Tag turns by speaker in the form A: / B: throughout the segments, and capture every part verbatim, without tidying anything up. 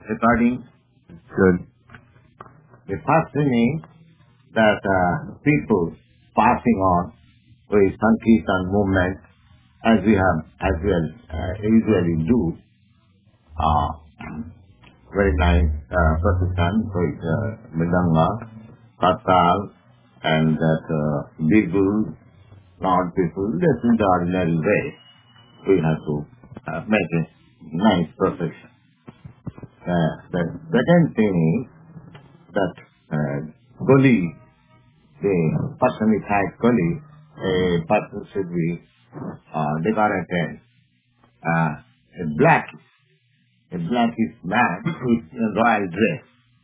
A: recording.
B: Good.
A: The first thing is that uh, people passing on with Sankirtan movement, as we have, as we uh, usually do, uh, very nice uh, procession with uh, Mridanga, Kartal, and that uh, people, not people, this is the ordinary way. We have to uh, make a nice procession. Uh, the second thing is that uh, Goli, the personified Goli, a person should be uh, decorated. Uh, a black, a black is man with a royal dress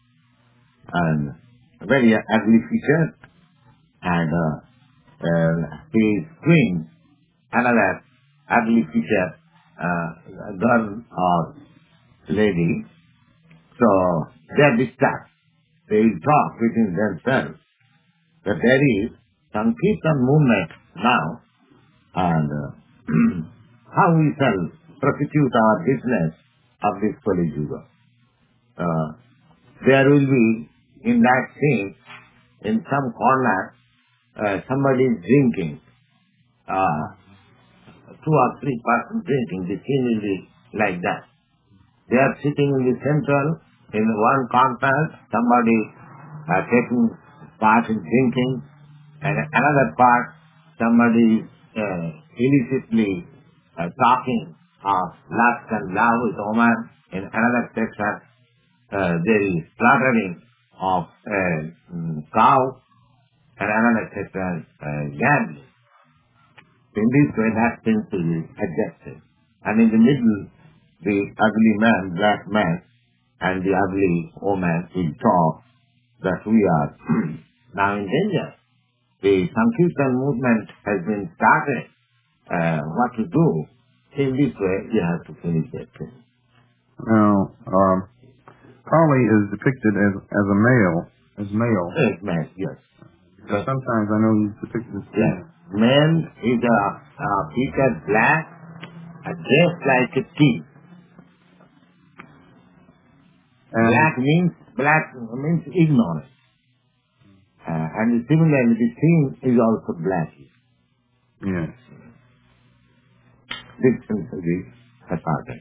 A: and very ugly feature, and uh, uh, his queen, another ugly feature, uh, girl or lady. So they are disturbed. They will talk within themselves that there is some Kirtan movement now, and uh, how we shall prosecute our business of this Kali Yuga. Uh, there will be, in that scene, in some corner, uh, somebody is drinking, uh, two or three persons drinking. The scene will be like that. They are sitting in the central, in one corner, somebody uh, taking part in drinking, and another part, somebody uh, illicitly uh, talking of lust and love with woman. In another section, uh, there is slaughtering of a um, cow, and another section, uh, gambling. In this way, that things will be adjusted. And in the middle, the ugly man, black man, and the ugly woman will talk that we are now in danger. The Sankirtan movement has been started. Uh, what to do? In this way, you have to finish that thing.
B: Now, um, Kali is depicted as as a male, as male.
A: Yes, man, yes.
B: But sometimes I know he's depicted as female.
A: Yes. Man is a, a featured black, a dressed like a king.
B: And
A: Black means black means ignorance, uh, and similarly the thing is also black.
B: yes.
A: This thing will be aparted.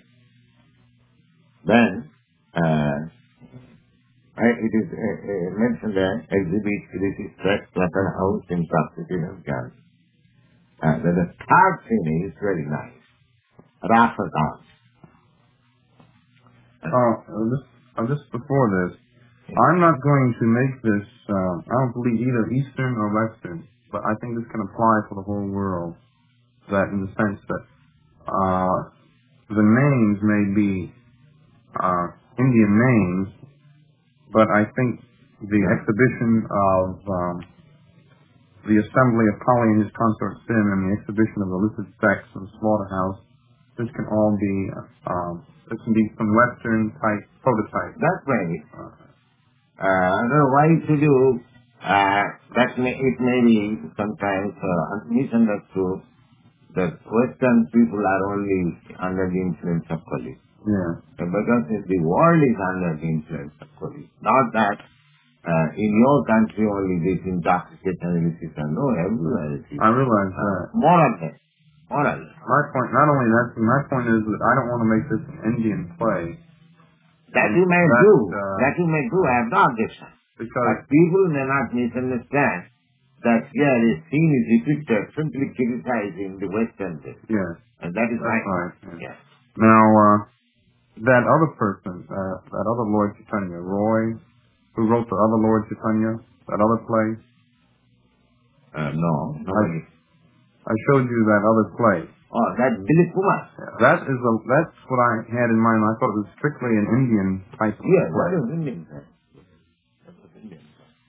A: Then uh, it is uh, uh, mentioned that exhibit this is stress clutter house in prostitution camp. Uh, then the third thing is very nice. Rasa dance.
B: Oh, uh, this, uh, just before this, I'm not going to make this, uh, I don't believe either Eastern or Western, but I think this can apply for the whole world. That in the sense that uh, the names may be uh, Indian names, but I think the exhibition of um, the assembly of Kali and his consort Sin and the exhibition of illicit sex and slaughterhouse, this can all be, um, this can be some Western type prototype.
A: That's right. Uh, I don't know why should you, uh, that may, it may be sometimes uh, misunderstood that Western people are only under the influence of Kali.
B: Yeah.
A: Because the world is under the influence of Kali. Not that uh, in your country only this intoxication is no, everywhere it is.
B: I realize
A: uh,
B: that.
A: More or less. More or less.
B: My point, not only that, my point is that I don't want to make this an Indian play.
A: That you may
B: that,
A: do.
B: Uh,
A: that you may do. I have no objection.
B: Because
A: but people may not misunderstand that here a scene is depicted simply criticizing the Western thing.
B: Yes.
A: And that is right.
B: right.
A: Yeah. Yes.
B: Now, uh, that other person, uh, that other Lord Chaitanya, Roy, who wrote the other Lord Chaitanya, that other play?
A: Uh, no. Nobody.
B: I, I showed you that other play.
A: Oh, that Dilip Kumar.
B: Yeah, that is a, that's what I had in mind. I thought it was strictly an Indian type of
A: yes,
B: play.
A: That was Indian. That was Indian.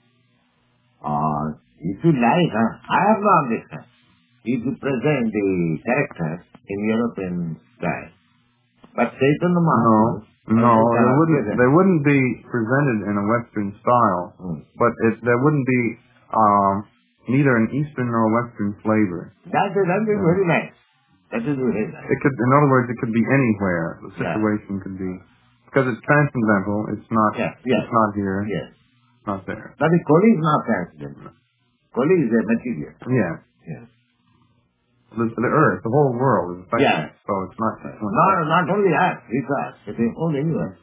A: Uh, if you like, huh? I have no objection. If you present the characters in European style. But Chaitanya Mahaprabhu...
B: No, no, they wouldn't, they wouldn't be presented in a Western style, hmm. but it, there wouldn't be um, neither an Eastern nor Western flavor.
A: That is, that is yeah. very nice. That is very nice.
B: It could, in other words, it could be anywhere. The situation yeah. could be Because it's transcendental, it's not,
A: Yes, yes.
B: it's not here,
A: Yes.
B: not there.
A: But the Koli is not transcendental. Koli is a material.
B: Yeah.
A: Yes.
B: The, the earth, the whole world is affected.
A: Yeah.
B: So it's not just one
A: Not,
B: sector.
A: not only us, it's us. It's the whole universe.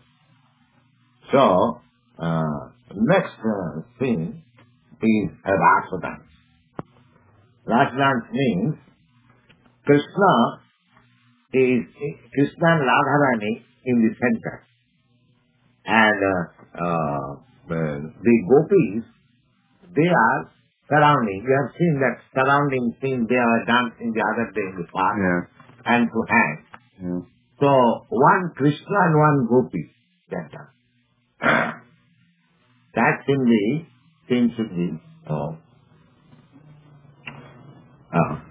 A: So, uh, next uh, thing is a Rasa dance. Rasa dance means Krishna is Krishna and Radharani in the center. And uh, uh, the, the gopis, they are surrounding. You have seen that surrounding scene, they are dancing the other day in the park,
B: Yeah.
A: hand to hand.
B: Yeah.
A: So, one Krishna and one gopi, that dance. That's in the, seems to be, uh, uh,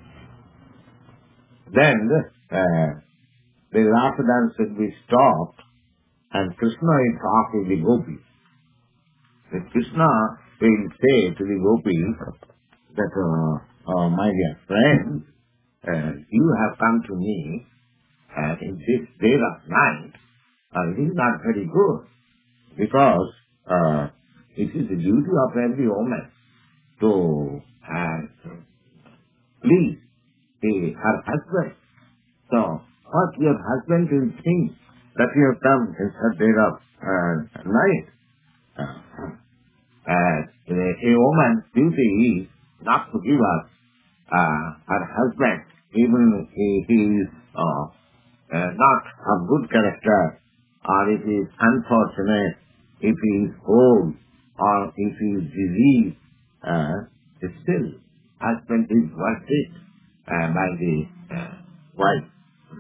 A: then uh, the Rasa dance should be stopped and Krishna will talk with the gopis. The Krishna will say to the gopis that, uh, uh, my dear friends, uh, you have come to me uh, in this day of night. Uh, it is not very good because uh, it is the duty of every woman to uh, please the, her husband. So, what your husband will think that you have come in such day of uh, night. Uh, uh, a woman's duty is not to give up uh, her husband, even if he is uh, uh, not of good character, or if he is unfortunate, if he is old, or if he is diseased, uh, still husband is worth it uh, by the uh, wife.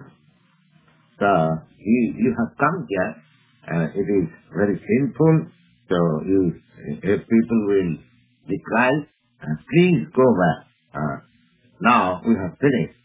A: So you, you have come here, uh, it is very sinful, so you, if people will decline, uh, please go back. Uh, now we have finished.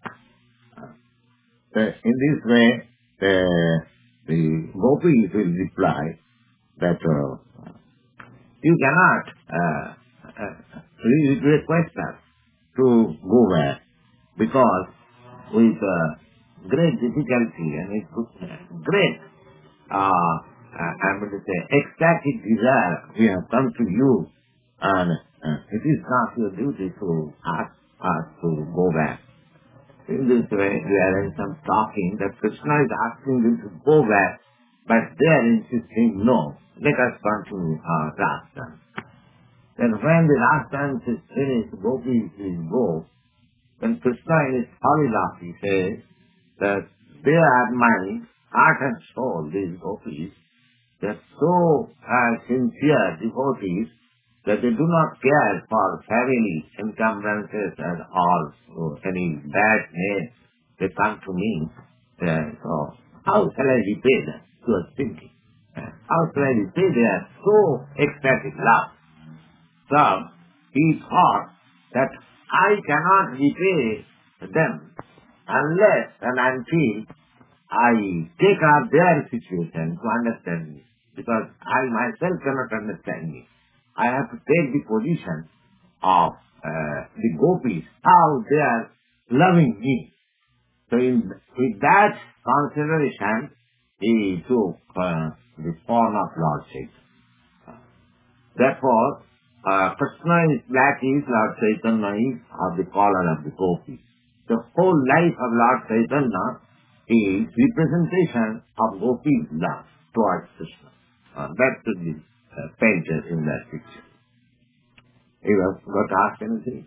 A: Uh, in this way, the, the gopis will reply that uh, you cannot uh, uh, re- request us to go back because with uh, great difficulty and with great, uh, uh, I'm going to say, ecstatic desire, we have come to you, and uh, it is not your duty to ask us to go back. In this way, we are in some talking that Krishna is asking them to go back, but they are insisting, no, let us come to uh, last dance. Then when the last dance is finished, gopis will go. Then Krishna in his Haridas says that they are my heart and soul, these gopis. They are so uh, sincere devotees that they do not care for family encumbrances and all, so any bad name. They come to me. Uh, so how shall I repay them? You are thinking. Uh, how shall I repay their so ecstatic love? So he thought that I cannot repay them unless and until I take up their situation to understand me. Because I myself cannot understand me. I have to take the position of uh, the gopis, how they are loving me. So in, with that consideration, he took uh, the form of Lord Chaitanya. Therefore, uh, Krishna is black is Lord Chaitanya is of the color of the gopis. The whole life of Lord Chaitanya is representation of gopis' love towards Krishna. Uh, that should be uh, painted in that picture. You have got to ask anything?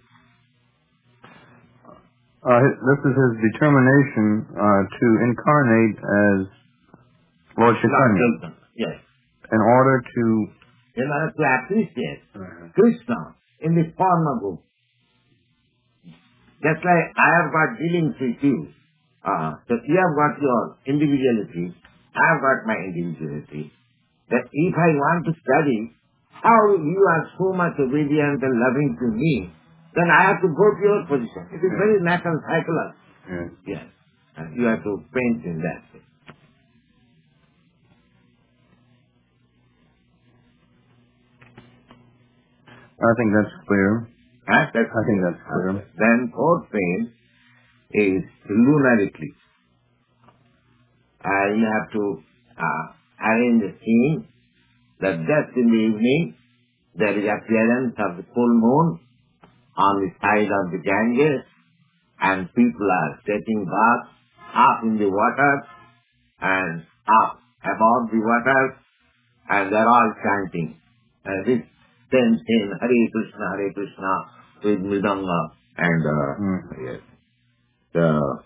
B: Uh, this is his determination uh, to incarnate as Lord Chaitanya.
A: Chaitanya, yes.
B: In order to...
A: In order to appreciate
B: uh,
A: Krishna in the form of gopi. Just like I have got dealings with you, uh, that you have got your individuality, I have got my individuality. That if I want to study how you are so much obedient and loving to me, then I have to go to your position. It is
B: Yeah.
A: very natural psychology.
B: yeah.
A: Yes. And you have to paint in that way.
B: I think that's clear.
A: Huh? That's
B: I think that's clear.
A: okay. Then fourth thing is lunar eclipse. Uh, you have to uh, arrange a scene that just in the evening there is appearance of the full moon on the side of the Ganges, and people are taking baths half in the water and half above the water, and they're all chanting uh, this same thing, Hare Krishna, Hare Krishna, with Mridanga and uh,
B: Mm.
A: yes. The,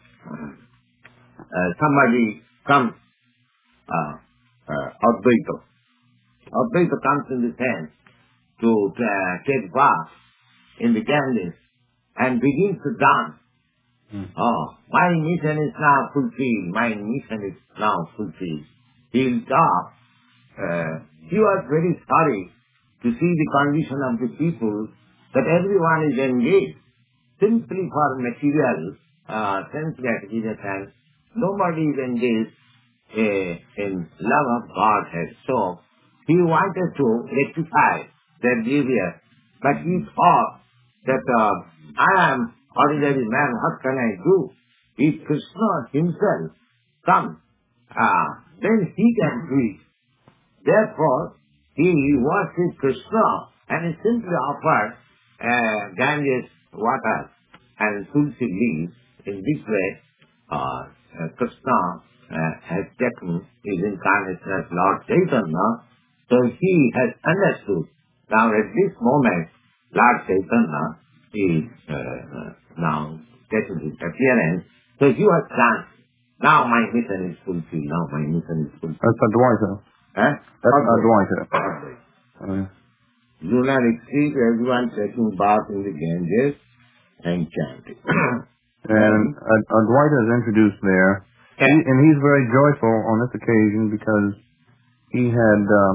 A: uh, somebody comes, uh, uh, Advaita. Advaita comes in the tent to uh, take bath in the Ganges and begins to dance.
B: Mm.
A: Oh, my mission is now fulfilled. My mission is now fulfilled. He'll stop. Uh, he was very sorry to see the condition of the people, that everyone is engaged simply for material uh, sense gratification. Nobody is engaged uh, in love of Godhead. So he wanted to rectify their behavior, but he thought that uh, I am ordinary man, what can I do? If Krishna himself comes, uh, then he can do it. Therefore, he worshipped Krishna and he simply offered uh, Ganges water and tulsi leaves. In this way, uh, uh, Krishna uh, has taken his incarnation as Lord Chaitanya, so he has understood. Now at this moment, Lord Chaitanya is uh, uh, now taking his appearance, so he was chanting, now my mission is fulfilled, now my mission is fulfilled.
B: That's Advaita.
A: Huh?
B: That's Advaita.
A: Advaita.
B: Uh,
A: Lunar retreat, everyone taking bath in the Ganges and chanting.
B: and Ad- Advaita is introduced there.
A: Yeah.
B: He, and he's very joyful on this occasion because he had uh,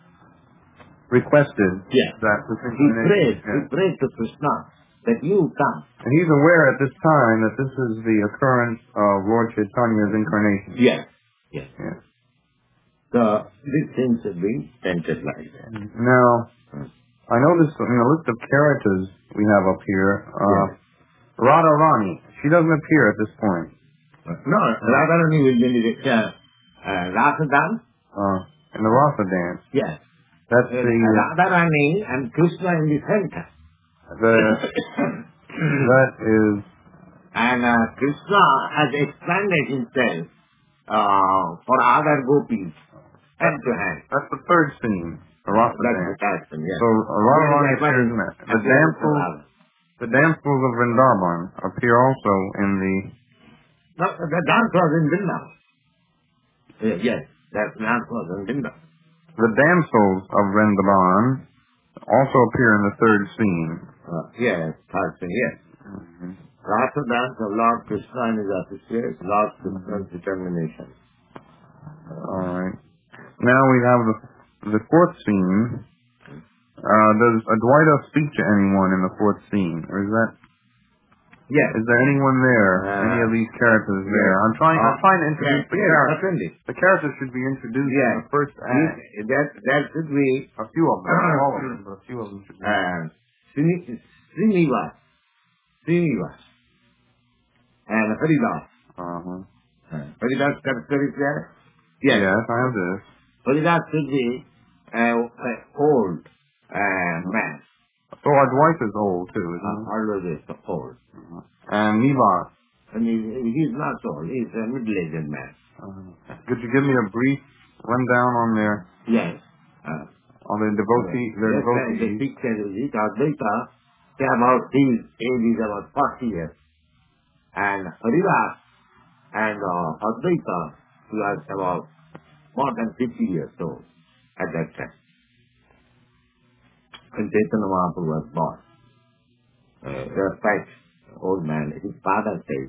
B: requested
A: Yeah.
B: that this
A: He
B: incarnation-
A: prayed,
B: yeah.
A: he prayed to Krishna that you come.
B: And he's aware at this time that this is the occurrence of Lord Chaitanya's incarnation.
A: Yes. Yes.
B: Yeah.
A: So these things have been painted like that.
B: Now,
A: Hmm.
B: I noticed in the list of characters we have up here, uh,
A: Yes.
B: Radharani, she doesn't appear at this point.
A: No, Radharani will be the uh, uh, Rasa dance.
B: Uh, in the Rasa dance.
A: Yes.
B: That's
A: Uh,
B: the, uh,
A: Radharani and Krishna in the center.
B: the that is,
A: And uh, Krishna has expanded himself uh, for other gopis, hand to hand.
B: that's the third scene, the Rasa
A: That's the
B: dance.
A: custom, yes.
B: So uh, Radharani
A: Yes,
B: appears in that. The
A: Yes,
B: damsels,
A: Radha.
B: the damsels of Vrindavan appear also in the,
A: No, the dance was in Vrindavan. Uh, yes, that dance was in Vrindavan.
B: the damsels of Vrindavan also appear in the third scene.
A: Uh, yes, Tarshan, yes.
B: Mm-hmm.
A: Rasa dance of Lord Krishna and his associates, Lord Krishna's determination.
B: All right. Now we have the the fourth scene. Uh, does Advaita speak to anyone in the fourth scene, or is that
A: Yes.
B: is there anyone there?
A: Uh,
B: any of these characters there?
A: yes.
B: I'm trying. I'm
A: Uh,
B: trying to introduce
A: yes,
B: the
A: yes,
B: characters.
A: certainly.
B: The characters should be introduced
A: Yes.
B: in the first act.
A: He- That, that should be
B: A few of them, not all of them, but a few of them should be.
A: uh, Srini- Srinivas, Srinivas, and Haridas.
B: Uh-huh.
A: Uh, Haridas character is there? Yes.
B: Yes, I have this.
A: Haridas should be uh, uh, old uh, man.
B: So Advaita is old too, isn't
A: Uh, always is old.
B: he? Uh-huh. And Nivas.
A: I mean, he's not old. He's a middle-aged man.
B: Uh, could you give me a brief rundown on their
A: Yes. Uh,
B: on their devotee their
A: yes, uh, the
B: devotees?
A: picture is it. Advaita, say about his age is about forty years. And Haridas and uh, Advaita, he was about more than fifty years old at that time. When Chaitanya Mahaprabhu was born. Uh, they were quite old man. His father says.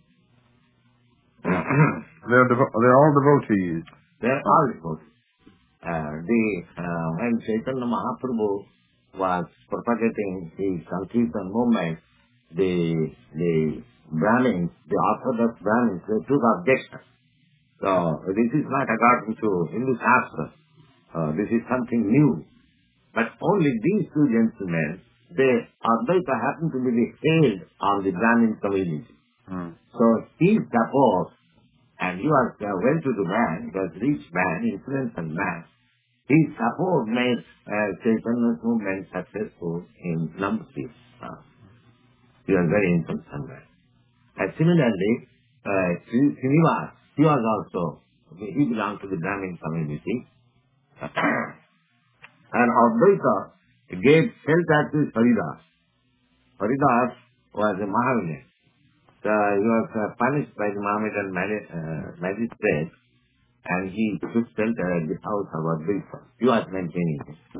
B: They're devo- they're all devotees.
A: They're all devotees. Uh, the, uh, when Chaitanya Mahaprabhu was propagating his Sankirtan movement, the, the Brahmins, the Orthodox Brahmins, they took objection. So this is not according to Hindu Shastra. Uh, this is something new. But only these two gentlemen, they, Advaita happened to be the head of the Brahmin community.
B: Hmm.
A: So he supposed and he was a well-to-do man, he was a rich man, influential man. His support made uh, Chaitanya's movement successful in Nambutri. Uh, he was very influential man. And similarly, uh, Srinivas, he was also, he belonged to the Brahmin community. And Advaita gave shelter to Haridas. Haridas was a Mahavira. So he was uh, punished by the Mohammedan magi- uh, magistrate, and he took shelter at the house of Advaita. He was maintaining it. So,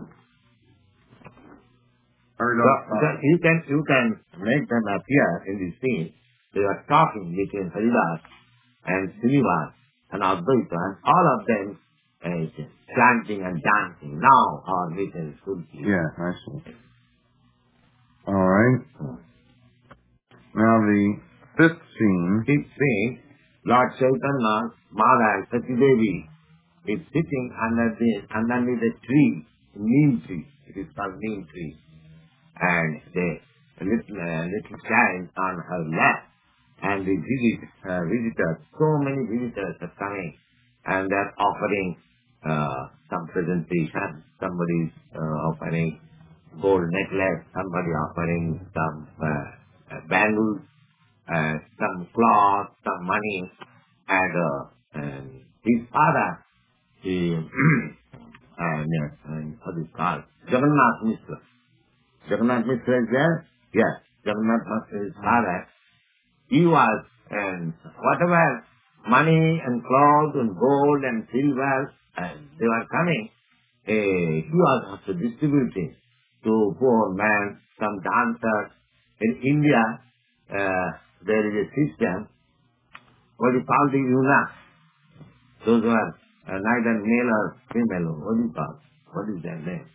A: so you can you can make them appear in the scene. They were talking between Haridas and Srinivas and Advaita, and all of them uh, chanting and dancing. Now our vision is full.
B: Yeah, I see. All right. Now the fifth scene.
A: Fifth scene, Lord Chaitanya, Mother and Sati Devi is sitting under the underneath the tree, neem tree. It is called neem tree, and the little uh, little child on her lap, and the visit, uh, visitors. So many visitors are coming, and they're offering uh, some presentation. Somebody's uh, offering gold necklace, somebody offering some uh, uh, bangles, uh, some cloth, some money, and, uh, and his father, he, and, uh, and what is called, Jagannath Mishra. Jagannath Mishra is there? Yes, Jagannath Mishra is his father. He was, and whatever money and clothes and gold and silver, and they were coming, uh, he was also distributing to poor men, some dancers. In India, uh, there is a system, what is called the eunuchs. Those who are uh, neither male or female, what do you call? What is their name?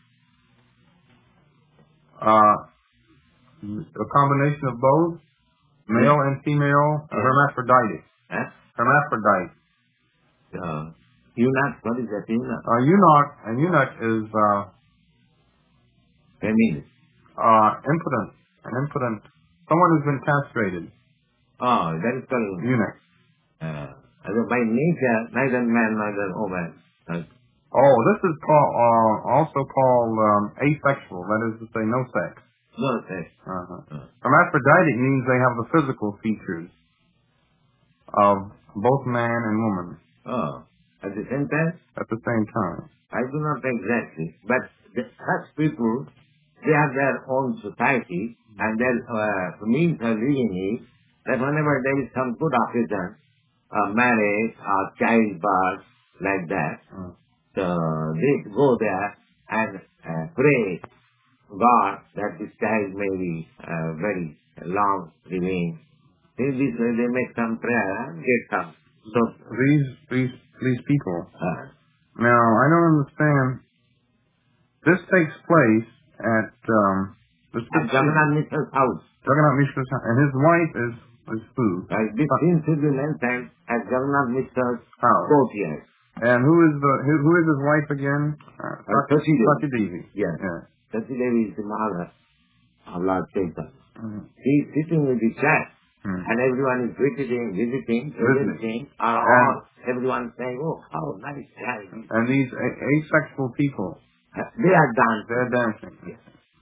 B: Uh, a combination of both, male and female,
A: Uh,
B: hermaphroditic.
A: Huh?
B: Hermaphrodite.
A: Uh, eunuch, what is that eunuch?
B: A eunuch, a eunuch is uh,
A: Feminine.
B: uh, impotent, an impotent, someone who's been castrated.
A: Oh, that is called eunuch.
B: Eunuch.
A: Uh, as a by nature, neither man, neither woman. Uh,
B: Oh, this is called, uh, also called um, asexual, that is to say no sex.
A: no sex.
B: Uh-huh.
A: Uh,
B: Hermaphroditic means they have the physical features of both man and woman
A: oh, at the same time?
B: at the same time.
A: I do not exactly, but the, such people, they have their own society, and their uh, means of living is that whenever there is some good occasion, uh, marriage or childbirth, like that,
B: Uh,
A: so they go there and uh, pray God that this child may be uh, very long living. In this way they make some prayer and get some. So,
B: these, these, these people.
A: uh,
B: Now, I don't understand. This takes place at, um, this
A: at Jagannath Mishra's house.
B: Jagannath Mishra's house, and his wife is, is who?
A: Right? This scene should be mentioned at Jagannath Mishra's
B: House.
A: courtyard.
B: And who is the, who, who is his wife again? Uh,
A: Uh, Sati Devi.
B: Sati Devi.
A: Yes.
B: Yeah.
A: Sati Devi is the mother of Lord Chaitanya.
B: Mhm.
A: She is sitting with the child,
B: Hmm.
A: and everyone is visiting, visiting, visiting, or all, everyone saying, oh, how nice child.
B: And these a- asexual people,
A: Uh, They are dancing.
B: they're dancing.
A: Yes.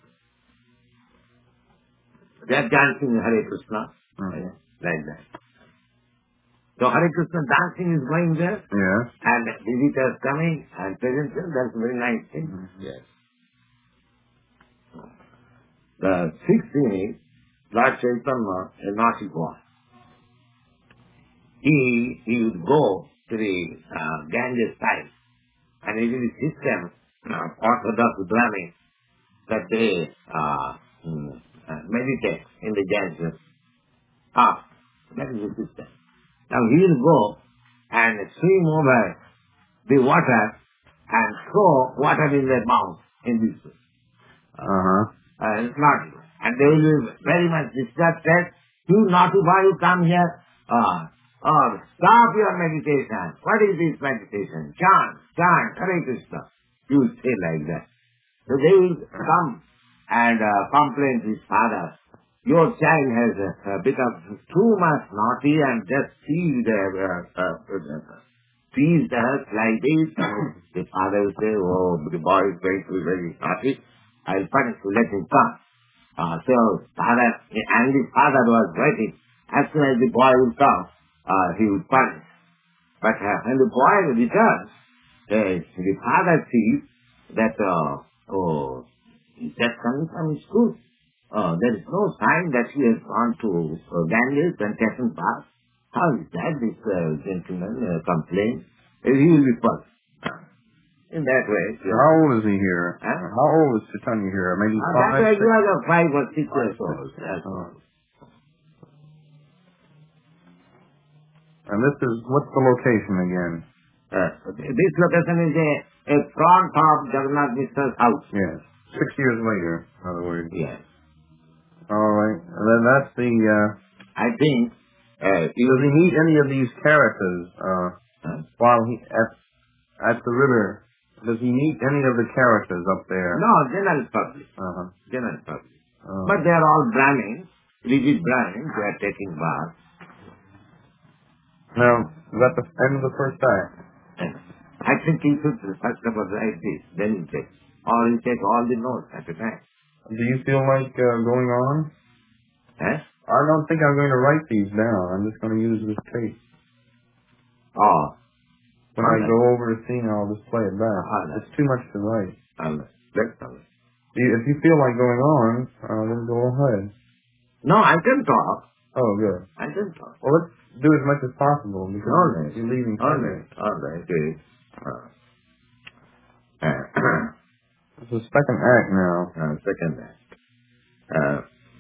A: They are dancing Hare Krishna,
B: Hmm.
A: uh, like that. So Hare Krishna dancing is going there,
B: Yes.
A: and visitors coming and presenting. That's a very nice thing.
B: Mhm.
A: Yes. The sixth thing is Lord Chaitanya, a naughty boy. He, he would go to the uh, Ganges side, and it is the system, uh, Orthodox Brahmins, that they uh, mm, uh, meditate in the Ganges. Ah, that is the system. Now he will go and swim over the water and throw water in their mouth in this uh,
B: Uh-huh.
A: uh, not, and they will be very much distracted. You not to why you come here, uh, or stop your meditation. What is this meditation? Chant, chant, Hare Krishna. You will say like that. So they will come and uh, complain to his father. your child has uh, uh, become too much naughty and just see the uh, uh, uh, teased us like this. The father will say, oh, the boy is going to be very naughty. I'll punish you, let him come. Uh, so father, and the father was waiting. As soon as the boy will come, uh, he will punish. But uh, when the boy returns, uh, the father sees that, uh, oh, he's just coming from school. Uh, there is no sign that he has gone to uh, Ganges and taken bath. How is that? This uh, gentleman uh, complains. Uh, he will be first. In that way.
B: Yeah. How old is he here?
A: Huh?
B: How old is Chaitanya here? Maybe
A: uh,
B: five,
A: that way
B: six?
A: you are five or six years old. Yes.
B: Oh. And this is, what's the location again?
A: Uh, this location is a, a front of Jagannath Mister's house.
B: Yes. Six years later, in other words.
A: Yes.
B: All right. And then that's the, uh...
A: I think, uh,
B: does he meet any of these characters, uh,
A: huh?
B: while he, at, at the river, does he meet any of the characters up there?
A: No, general public.
B: Uh-huh.
A: General public.
B: Uh,
A: But they are all Brahmins, rigid Brahmins, they are taking baths.
B: Now, is that the end of the first act?
A: I think he should first of all write this, then he take. Or he take all the notes at a time.
B: Do you feel like uh, going on?
A: Eh?
B: I don't think I'm going to write these down. I'm just going to use this tape.
A: Oh.
B: When
A: all
B: I
A: right.
B: go over the scene, I'll just play it back.
A: All right.
B: It's too much to write.
A: All right. That's all right.
B: If you feel like going on, uh, then go ahead.
A: No, I can talk.
B: Oh, good.
A: I can talk.
B: Well, let's do as much as possible because
A: All right.
B: you're leaving.
A: All right. All right. Good. Uh, uh,
B: It's the second act now.
A: uh, second act. Uh,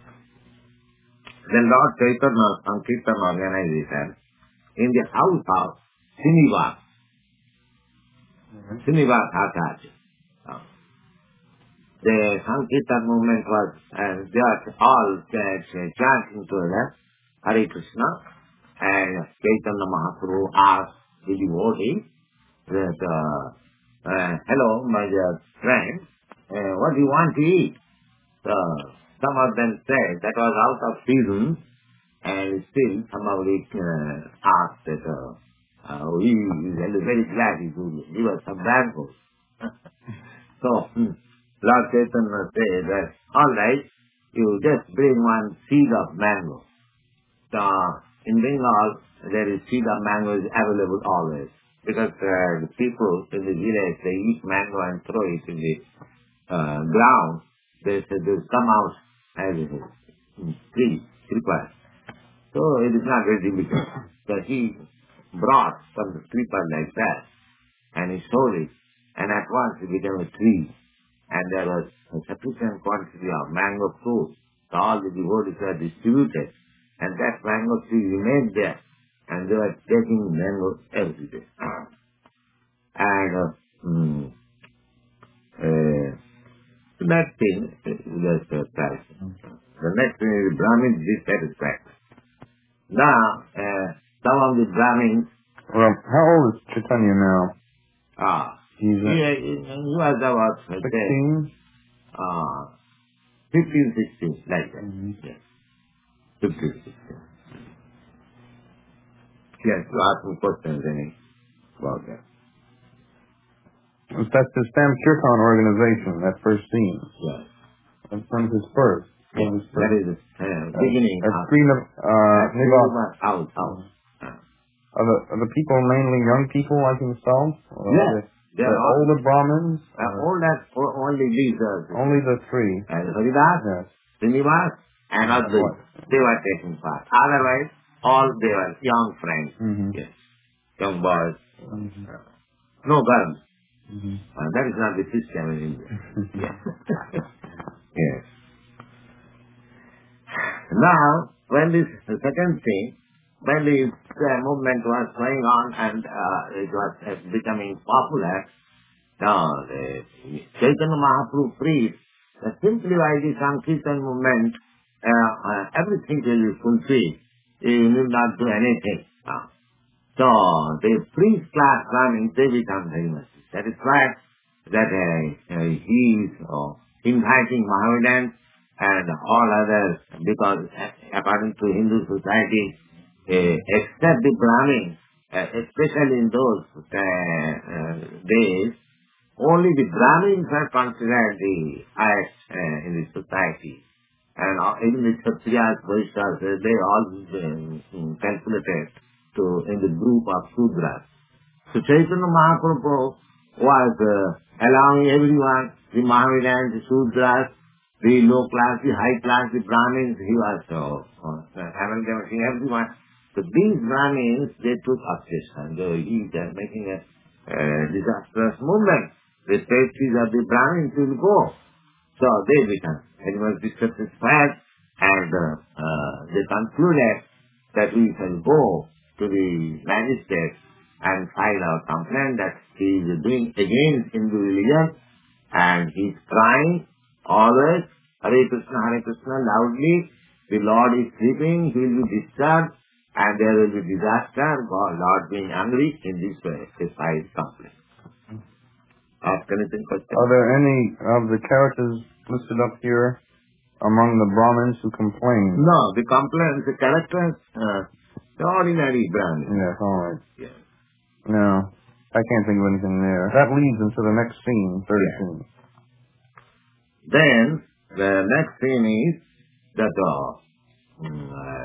A: then Lord Chaitanya Sankirtan organization in the house of Srinivas.
B: Mm-hmm.
A: Srinivas Acharya. Uh, the Sankirtan movement was, and they are all uh, chanting together, Hare Krishna, and Chaitanya Mahaprabhu asked the devotee that, uh, uh, hello, my dear friend, uh, what do you want to eat? So, some of them said that was out of season, and still somebody uh, asked that, uh, uh, we are very glad you could give us some mangoes. So, hmm, Lord Chaitanya said that, all right, you just bring one seed of mango. So, in Bengal, there is seed of mango is available always. Because uh, the people in the village, they eat mango and throw it in the uh, ground. They say they come out as a tree, creeper. So, it is not very difficult. So, he brought from the creeper like that, and he sold it, and at once it became a tree. And there was a sufficient quantity of mango fruit. So all the devotees were distributed. And that mango tree remained there. And they were taking mango every day. And uh, mm, uh, the next thing is the passion. The next thing is Brahmins dissatisfaction. Now, uh, some of the Brahmins...
B: Well, how old is Chaitanya now?
A: Ah,
B: He's
A: he, he was about...
B: sixteen?
A: Uh, fifteen, sixteen, like that.
B: Mm-hmm.
A: Yes. fifteen, sixteen. Yes, you ask me questions any about that.
B: That's the Sam Kirtan organization, that first scene.
A: Yes.
B: That's from his first.
A: Yes.
B: His first.
A: That is the uh, beginning.
B: At
A: of
B: Srinav, uh, Nivas.
A: Out, out. Uh,
B: Are the, are the people mainly young people like himself? Or
A: yes.
B: They are
A: all,
B: older Brahmins?
A: Uh, all that, or only these are.
B: Only the three.
A: And Haridas,
B: Yes.
A: Srinivas, and
B: And
A: Advait.
B: what?
A: They were taking part. Otherwise, all they were young friends.
B: Mm-hmm.
A: Yes. Young boys.
B: Mm-hmm.
A: Uh, no girls.
B: Mm-hmm.
A: Uh, that is not the system in India. Yes. Yes. Now, when this the second thing, when this uh, movement was going on and uh, it was uh, becoming popular, now the Chaitanya Mahaprabhu preached that simply by the Sankirtan movement, uh, uh, everything will be fulfilled. You need not do anything. Uh, so the priest class Brahmins, they become very much satisfied that uh, uh, he is uh, inviting Mohammedans and all others, because according to Hindu society, uh, except the Brahmins, uh, especially in those uh, uh, days, only the Brahmins are considered the highest uh, in the society. And uh, even the Kshatriyas, Vaishyas, they all uh, calculated to in the group of Sudras. So Chaitanya Mahaprabhu was uh, allowing everyone, the Mahavidans, the Sudras, the low class, the high class, the Brahmins, he was uh, uh, amalgamating everyone. So these Brahmins, they took obsession. They were each, uh, making a uh, disastrous movement. The prestige of the Brahmins will go. So they become very much dissatisfied, and uh, uh, they concluded that we shall go to the magistrate and file our complaint that he is doing against Hindu religion, and he is crying always, Hare Krishna, Hare Krishna, loudly. The Lord is sleeping, he will be disturbed, and there will be disaster, God, Lord being angry. In this way, he filed complaint. Ask anything, question?
B: Are there any of the characters listed up here among the Brahmins who complain?
A: No, the complaint, the characters, uh, the ordinary Brahmins.
B: Yes, all right.
A: Yes.
B: No, I can't think of anything there. That leads into the next scene, thirty-two.
A: Yes. Then, the next scene is that uh, mm, uh,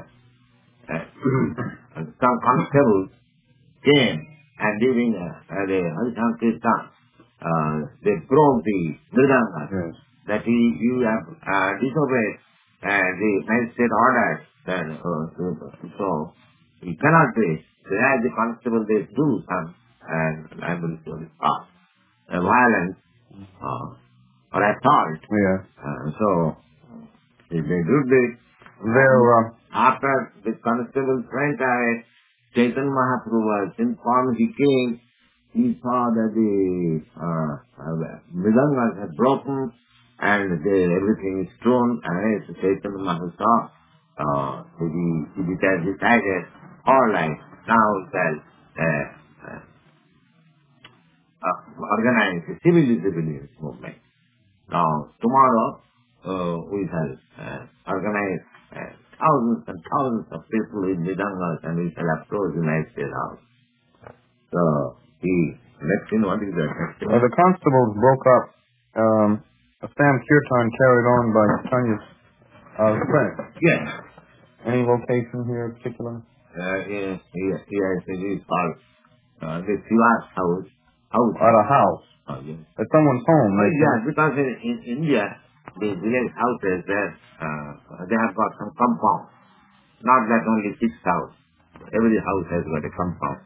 A: uh, some constables came and during uh, uh, the Harishan Kirtan, uh, they broke the Mridanga.
B: Yes.
A: That he, you have uh, disobeyed uh, the magistrate orders, then, uh, so he cannot do it. So as the constable, they do some and liability on his part. Uh, violence uh, or assault.
B: Yeah.
A: Uh, so if they do this,
B: There, uh,
A: after the constable went away, Chaitanya Mahaprabhu was informed. He came, he saw that the uh, uh, Mridangas had broken and the, everything is thrown, and as Chaitanya Mahaprabhu saw, uh, he, he decided, all right, now we shall uh, uh, uh, organize a civil disobedience movement. Now, tomorrow, uh, we shall uh, organize uh, thousands and thousands of people with Mridangas, and we shall approach the magistrate house. So, he, next thing, what is the next thing?
B: uh, the constables broke up um, a Sam Kirtan carried on by Tanya's uh, friend.
A: Yes.
B: Any location here in particular?
A: Uh, yes, yes, yes, it is called uh, the Siva's house. house.
B: At a house.
A: Oh, yes.
B: At someone's home.
A: Oh,
B: They
A: yeah, because in, in India, the village houses, there, uh, they have got some compound. Not that only fixed house. Every house has got a compound.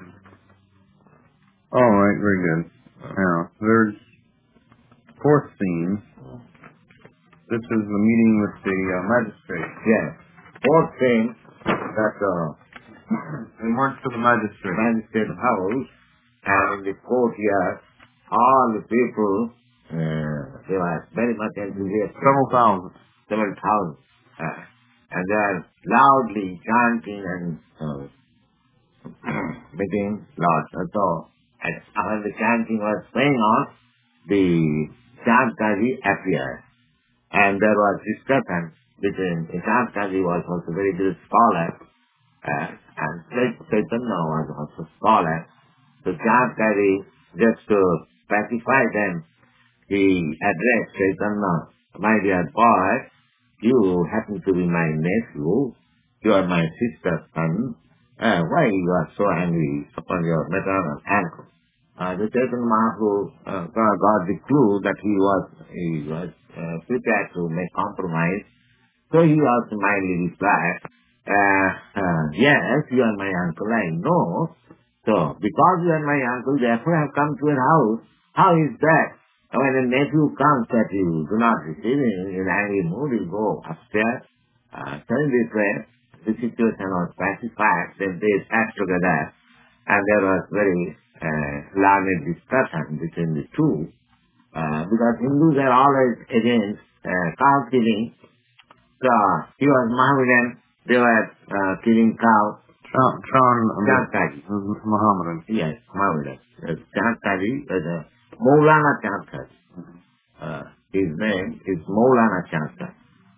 B: All right, very good. Now, there's fourth scene. This is the meeting with the uh, magistrate.
A: Yes. Fourth thing, that uh,
B: We went to the magistrate.
A: magistrate house, and in the courtyard, all the people, uh, they were very much enthusiastic.
B: Several thousand.
A: Several thousand. Uh, and they are loudly chanting and uh, making loud. And so, as when the chanting was going on, the Chantari appeared. And there was discussion between, the Chantari was also a very good scholar, uh, and Chaitanya was also a scholar. So Chantari, just to pacify them, he addressed Chaitanya, my dear boy, you happen to be my nephew, you are my sister's son, uh, why you are so angry upon your maternal uncle? Uh, the Chaitanya Mahaprabhu uh, got the clue that he was, he was uh, prepared to make compromise, so he also mildly replied, uh, uh, yes, you are my uncle, I know, so because you are my uncle, therefore I have come to your house. How is that? When a nephew comes that you do not receive him in angry mood, you go upstairs. Uh, so in this way, the situation was pacified. Then they sat together, and there was very uh, learned discussion between the two. Uh, because Hindus are always against uh, cow killing. So he was Mohammedan, they were uh, killing cow.
B: Chan, Chan,
A: Chantari.
B: Muhammadan.
A: Yes, Mohammedan. Uh, Chantari was a Maulana Chantari. Uh, his name is Maulana Chantari.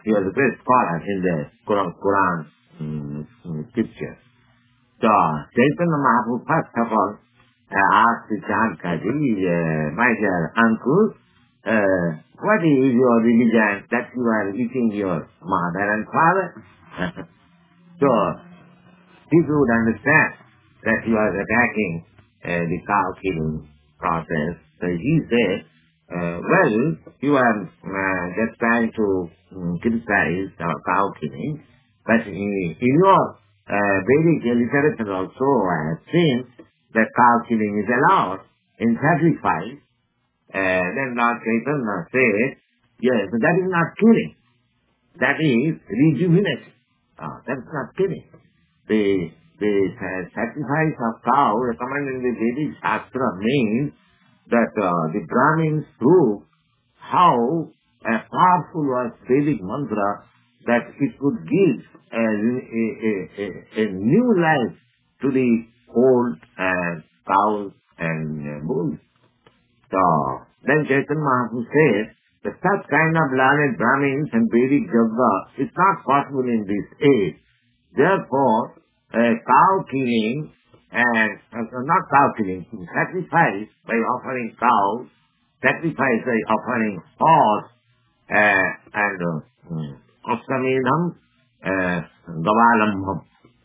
A: he was a great scholar in the Quran, Quran um, scripture. So, Chaitanya Mahaprabhu first of all uh, asked the Chankaji, uh, my dear uncle, uh, what is your religion that you are eating your mother and father? So, people would understand that he was attacking uh, the cow killing process. So he said, uh, well, you are uh, just trying to um, criticize uh, cow killing, but in, in your uh, Vedic literature also I have seen that cow killing is allowed in sacrifice. Uh, then Lord Chaitanya said, yes, but that is not killing. That is rejuvenation. Uh, that is not killing. The, the uh, sacrifice of cow recommended in the Vedic Shastra means that uh, the Brahmins proved how uh, powerful was Vedic mantra that it could give a, a, a, a, a new life to the old uh, cows and uh, bulls. So, then Chaitanya Mahaprabhu says that such kind of learned Brahmins and Vedic yoga is not possible in this age. Therefore, uh, cow killing and, uh, not cow killing, sacrifice by offering cows, sacrifice by offering horse, uh, and uh, Astaminam, uh, Gavalambham,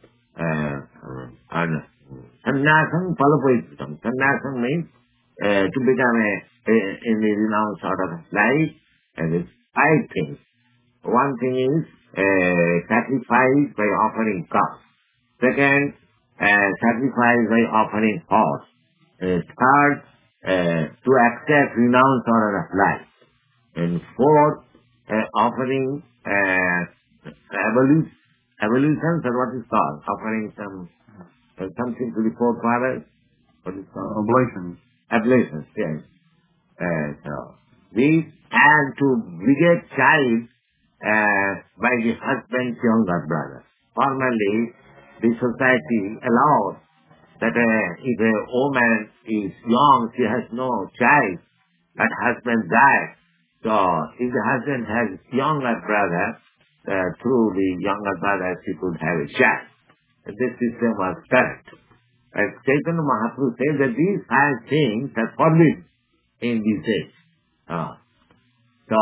A: uh, and Sannyasam Palapoitam. Sannyasam means uh, to become a, a, in the renounced sort of life, and it's five things. One thing is uh, sacrifice by offering cows. Second, uh, sacrifice by offering horse. Uh, third, uh, to accept renounced order of life. And fourth, uh, offering uh, evolution, evolutions or what is called, offering some uh, something to the forefathers. What is called?
B: Oblations.
A: Oblations, yes. Uh, so, these and to beget child uh, by the husband's younger brother. Formerly, the society allowed that uh, if a woman is young, she has no child, but husband died. So, if the husband has younger brother, uh, through the younger brother, she could have a child. And this system was correct. And Chaitanya Mahaprabhu says that these five things are forbidden in this age. Uh, so,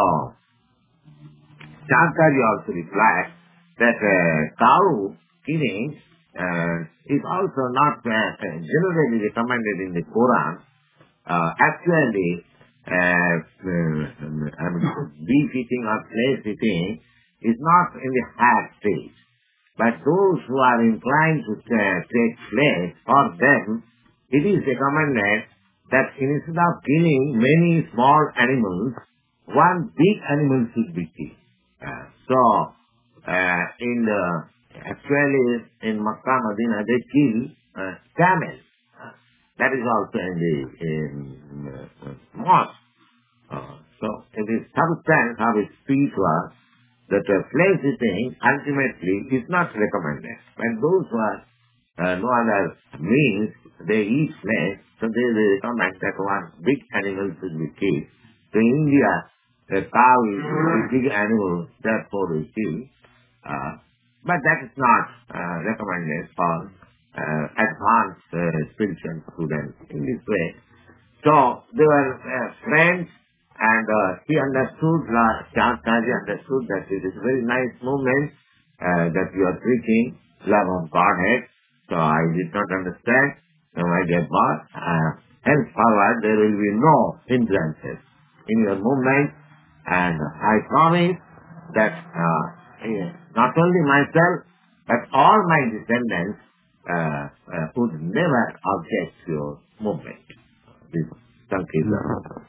A: Shankari also replied that uh, cow killing uh, is also not uh, generally recommended in the Quran. Uh, actually, uh, uh, I mean, beef eating or flesh eating is not in the hard stage. But those who are inclined to uh, take flesh, for them, it is recommended that instead of killing many small animals, one big animal should be killed. Uh, so, uh, in the, actually in Makkah, Medina, they kill uh, camels. Uh, that is also in the in, uh, mosque. Uh, so, it is substance of a spiritual that uh, flesh eating ultimately is not recommended. When those who are uh, no other means, they eat flesh, so they, they recommend that one big animal should be killed. So in India, the cow is a big animal, therefore we kill. Uh, but that is not uh, recommended for uh, advanced uh, spiritual students in this way. So they were uh, friends, and uh, he understood, uh, Shankaraji understood that it is a very nice movement uh, that you are preaching, love of Godhead. So I did not understand. So my dear boss, uh, henceforward there will be no hindrances in your movement, and I promise that uh, not only myself, but all my descendants uh, uh, would never object to your movement. This Sankirtan.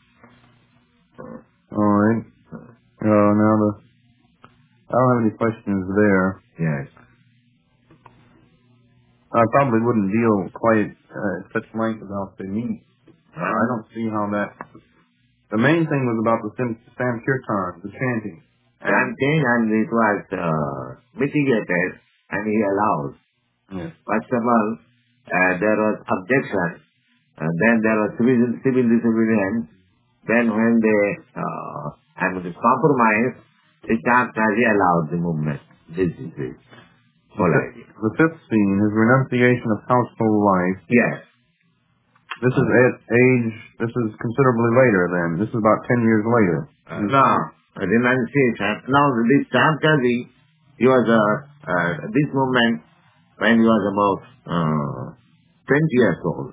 B: All right. Uh, now the I don't have any questions there.
A: Yes.
B: I probably wouldn't deal quite uh, at such length about the meat. Uh, I don't see how that. The main thing was about the Sam, Sankirtan, the chanting.
A: Chanting, and it was uh, mitigated, and he allowed.
B: Yes.
A: First of all, uh, there was objection, and then there was civil, civil disobedience. Then when they, uh, I mean, compromise, The Chanakya allowed the movement. This is it. Whole idea.
B: The fifth scene is renunciation of household life.
A: Yes.
B: This is at age, this is considerably later then. This is about ten years later.
A: Uh, no, renunciation. Now, this Chanakya, he was uh, uh, this movement when he was about uh, twenty years old.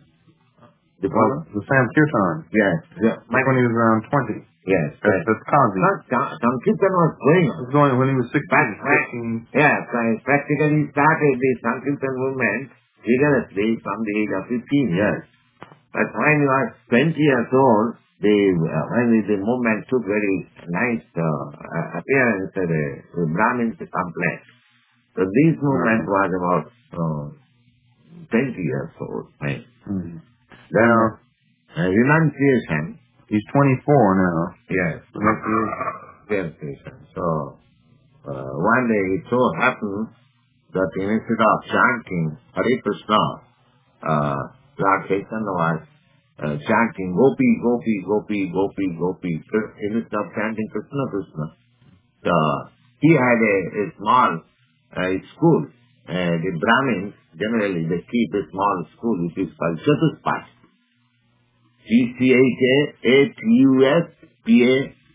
A: The
B: Well, the Sankirtan.
A: Yes. Yeah.
B: Like when he was around twenty.
A: Yes.
B: That's, that's Kazi.
A: Sankirtan was going on.
B: It was going when he was sixteen.
A: fifteen. Yeah, practically started the Sankirtan movement vigorously from the age of fifteen years. But when he was twenty years old, the uh, when the, the movement took very nice uh, appearance, uh, the, the Brahmins complex. So this movement mm-hmm. was about uh, twenty years old. Right? Mm-hmm. Then
B: now,
A: uh, renunciation.
B: He's twenty-four now.
A: Yes. Renunciation. So uh, one day it so happened that instead of chanting Hare Krishna, uh, Lord Chaitanya was uh, chanting Gopi, Gopi, Gopi, Gopi, Gopi. Instead of chanting Krishna, Krishna. So he had a, a small uh, school. Uh, the Brahmins, generally, they keep a small school which is called Chatuspati. G C H A A T U S P A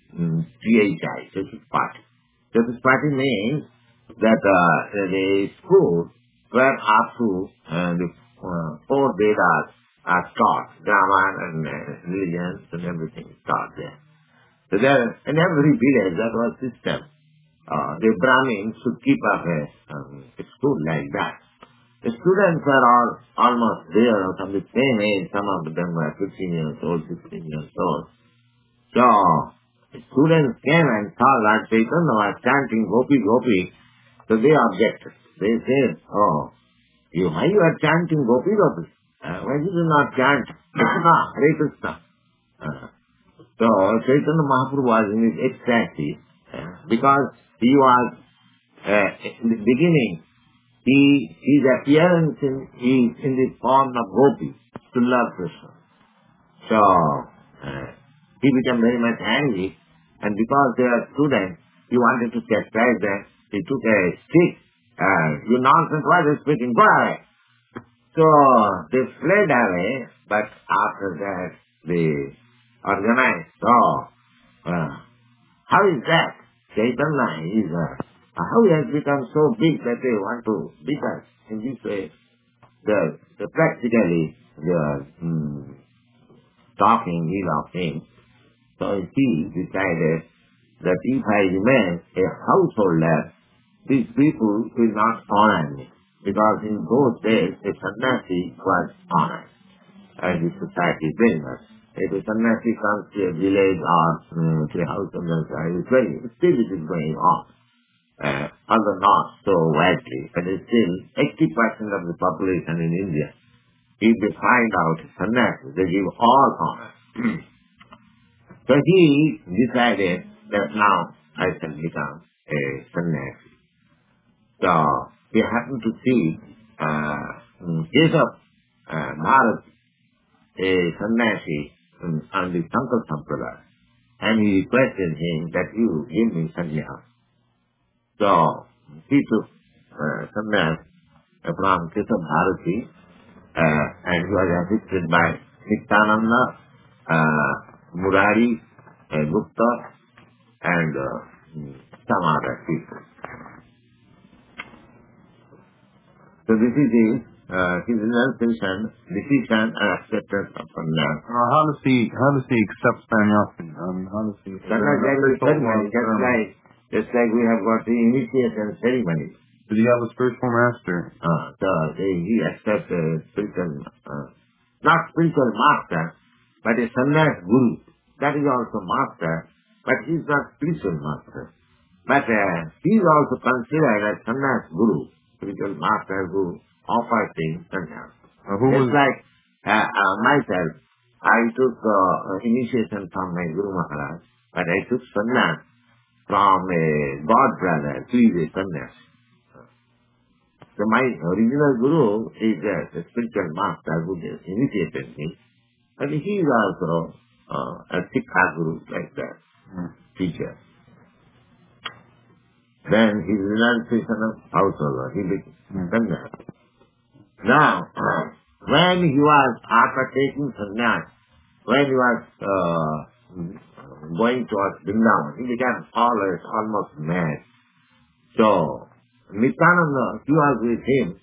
A: T H I. Chatuspati. Chatuspati means that uh, the school where up to uh, the uh, four Vedas are taught, Brahman and uh, religions and everything is taught there. So there, in every village, that was system. Uh, the Brahmins should keep up a, um, a school like that. The students were all almost there from the same age. Some of them were fifteen years old, sixteen years old. So, the students came and saw Lord Chaitanya was chanting Gopi, Gopi. So they objected. They said, oh, you, why you are chanting Gopi, Gopi? Uh, why did you not chant Krishna, Hare Krishna? Uh, so, Chaitanya Mahaprabhu was in his ecstasy uh, because he was, uh, in the beginning, he, his appearance in, is in the form of Gopi, to love Krishna. So, uh, he became very much angry, and because they are students, he wanted to chastise them. He took a stick, uh, you nonsense, why are you speaking? Go away. So, they fled away, but after that, they organized. So, uh, how is that? Chaitanya is, uh, how he has become so big that they want to beat us in this way. The, the practically, the um, talking is of him. So he decided that if I remain a householder, these people will not honor me. Because in those days, a sannyasi was honored. As the society is very much. If a sannyasi comes to a village or um, to a house of the it's very, still it is going on. Uh, although not so widely, but still eighty percent of the population in India, if they find out sannyasi, they give all honor. So he decided that now I can become a sannyasi. So he happened to see uh, Keshav uh, Bharat, a sannyasi um, on the Sankar Sampradaya, and he requested him that you give me sannyas. So he took uh, sannyas from Keshav Bharati, uh, and he was assisted by Nityananda, uh, Murari, uh, Gupta, and uh, some other people. So this is his, uh, his renunciation, decision, and acceptance of sannyas.
B: Uh, how does he how does he accept sannyasi? I mean, how does he?
A: Sannyas like ceremony, just like just like we have got the initiation ceremony.
B: Did he have a spiritual master?
A: Uh, so they, he accepts a spiritual, uh, not spiritual master, but a sannyas guru. That is also master, but he is not spiritual master. But uh, he is also considered as sannyas guru, spiritual master who offers him sannyas.
B: Uh, who
A: Just
B: was
A: like uh, uh, myself, I took uh, initiation from my Guru Maharaj, but I took sannyas from a god brother who is a sannyas. So my original guru is a, a spiritual master who just initiated me, but he is also uh, a Sikha guru like that, mm. teacher. Then his renunciation of householder, he became
B: Mm.
A: sannyas. Now, when he was after taking sannyas, when he was uh, going towards Vrindavan, he became always almost mad. So, Nityananda, he was with him.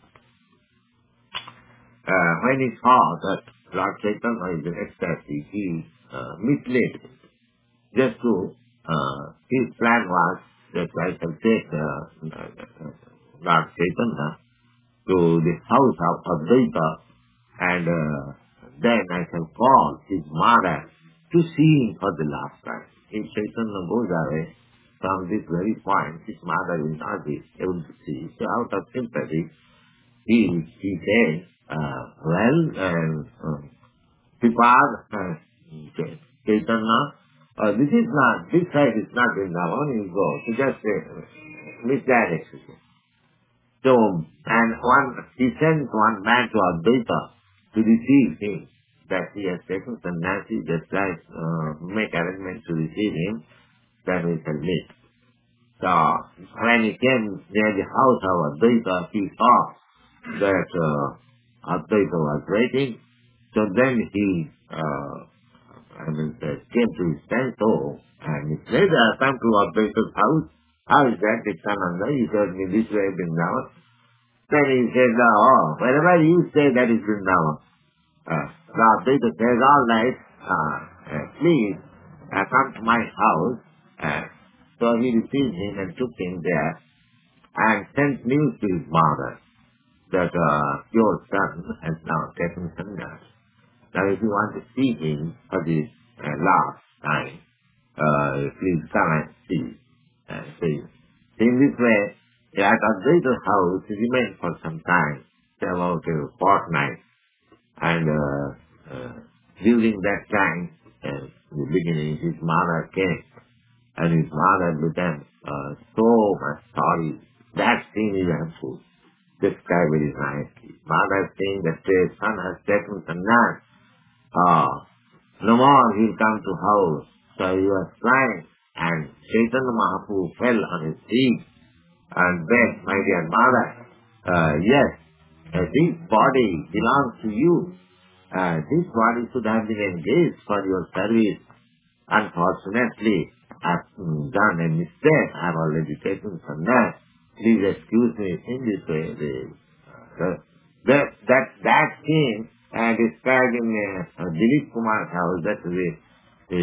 A: Uh, when he saw that Lord Chaitanya is in ecstasy, he uh, misled him. Just to, uh, his plan was that I can take uh, uh, Lord Chaitanya to the house of Advaita, and uh, then I can call his mother to see him for the last time. If Chaitanya goes away from this very point, his mother will not be able to see. So out of sympathy, he, he said, uh, well, uh, uh, Pipad, uh, Chaitanya, uh, this is not, this side is not Vrindavan, you go. So just uh, misdirection. So, and one, he sent one man to Advaita to receive him, that he has taken sannyasi, just like, uh, make arrangements to receive him, then we shall meet. So, when he came near the house of Advaita, he saw that, uh, Advaita was waiting. So then he, uh, I mean, uh, came to his tent, and he said, I come to Advaita's house. How is that, Nityananda? He told me this way, Vrindavan. Then he said, oh, wherever you say that is Vrindavan. Uh, so Advaita says, all right, uh, uh, please, uh, come to my house. Uh, so he received him and took him there and sent news to his mother that uh, your son has now taken sannyas. Now if you want to see him for the uh, last time, uh, please come and see. Uh, see. So in this way, at Advaita's house, he remained for some time, about a fortnight. And uh, uh, during that time, uh, in the beginning, his mother came, and his mother became uh, so much sorry. That scene is helpful. Described very nicely. Mother saying that their son has taken sannyas. Ah, no more he'll come to house. So he was crying, and Chaitanya Mahaprabhu fell on his feet and begged, my dear mother, uh, yes, uh, this body belongs to you. Uh, this body should have been engaged for your service. Unfortunately, I've mm, done a mistake. I've already taken sannyas. Please excuse me in this way. The, uh, that, that, that scene uh, described in uh, Dilip Kumar's house, that the, the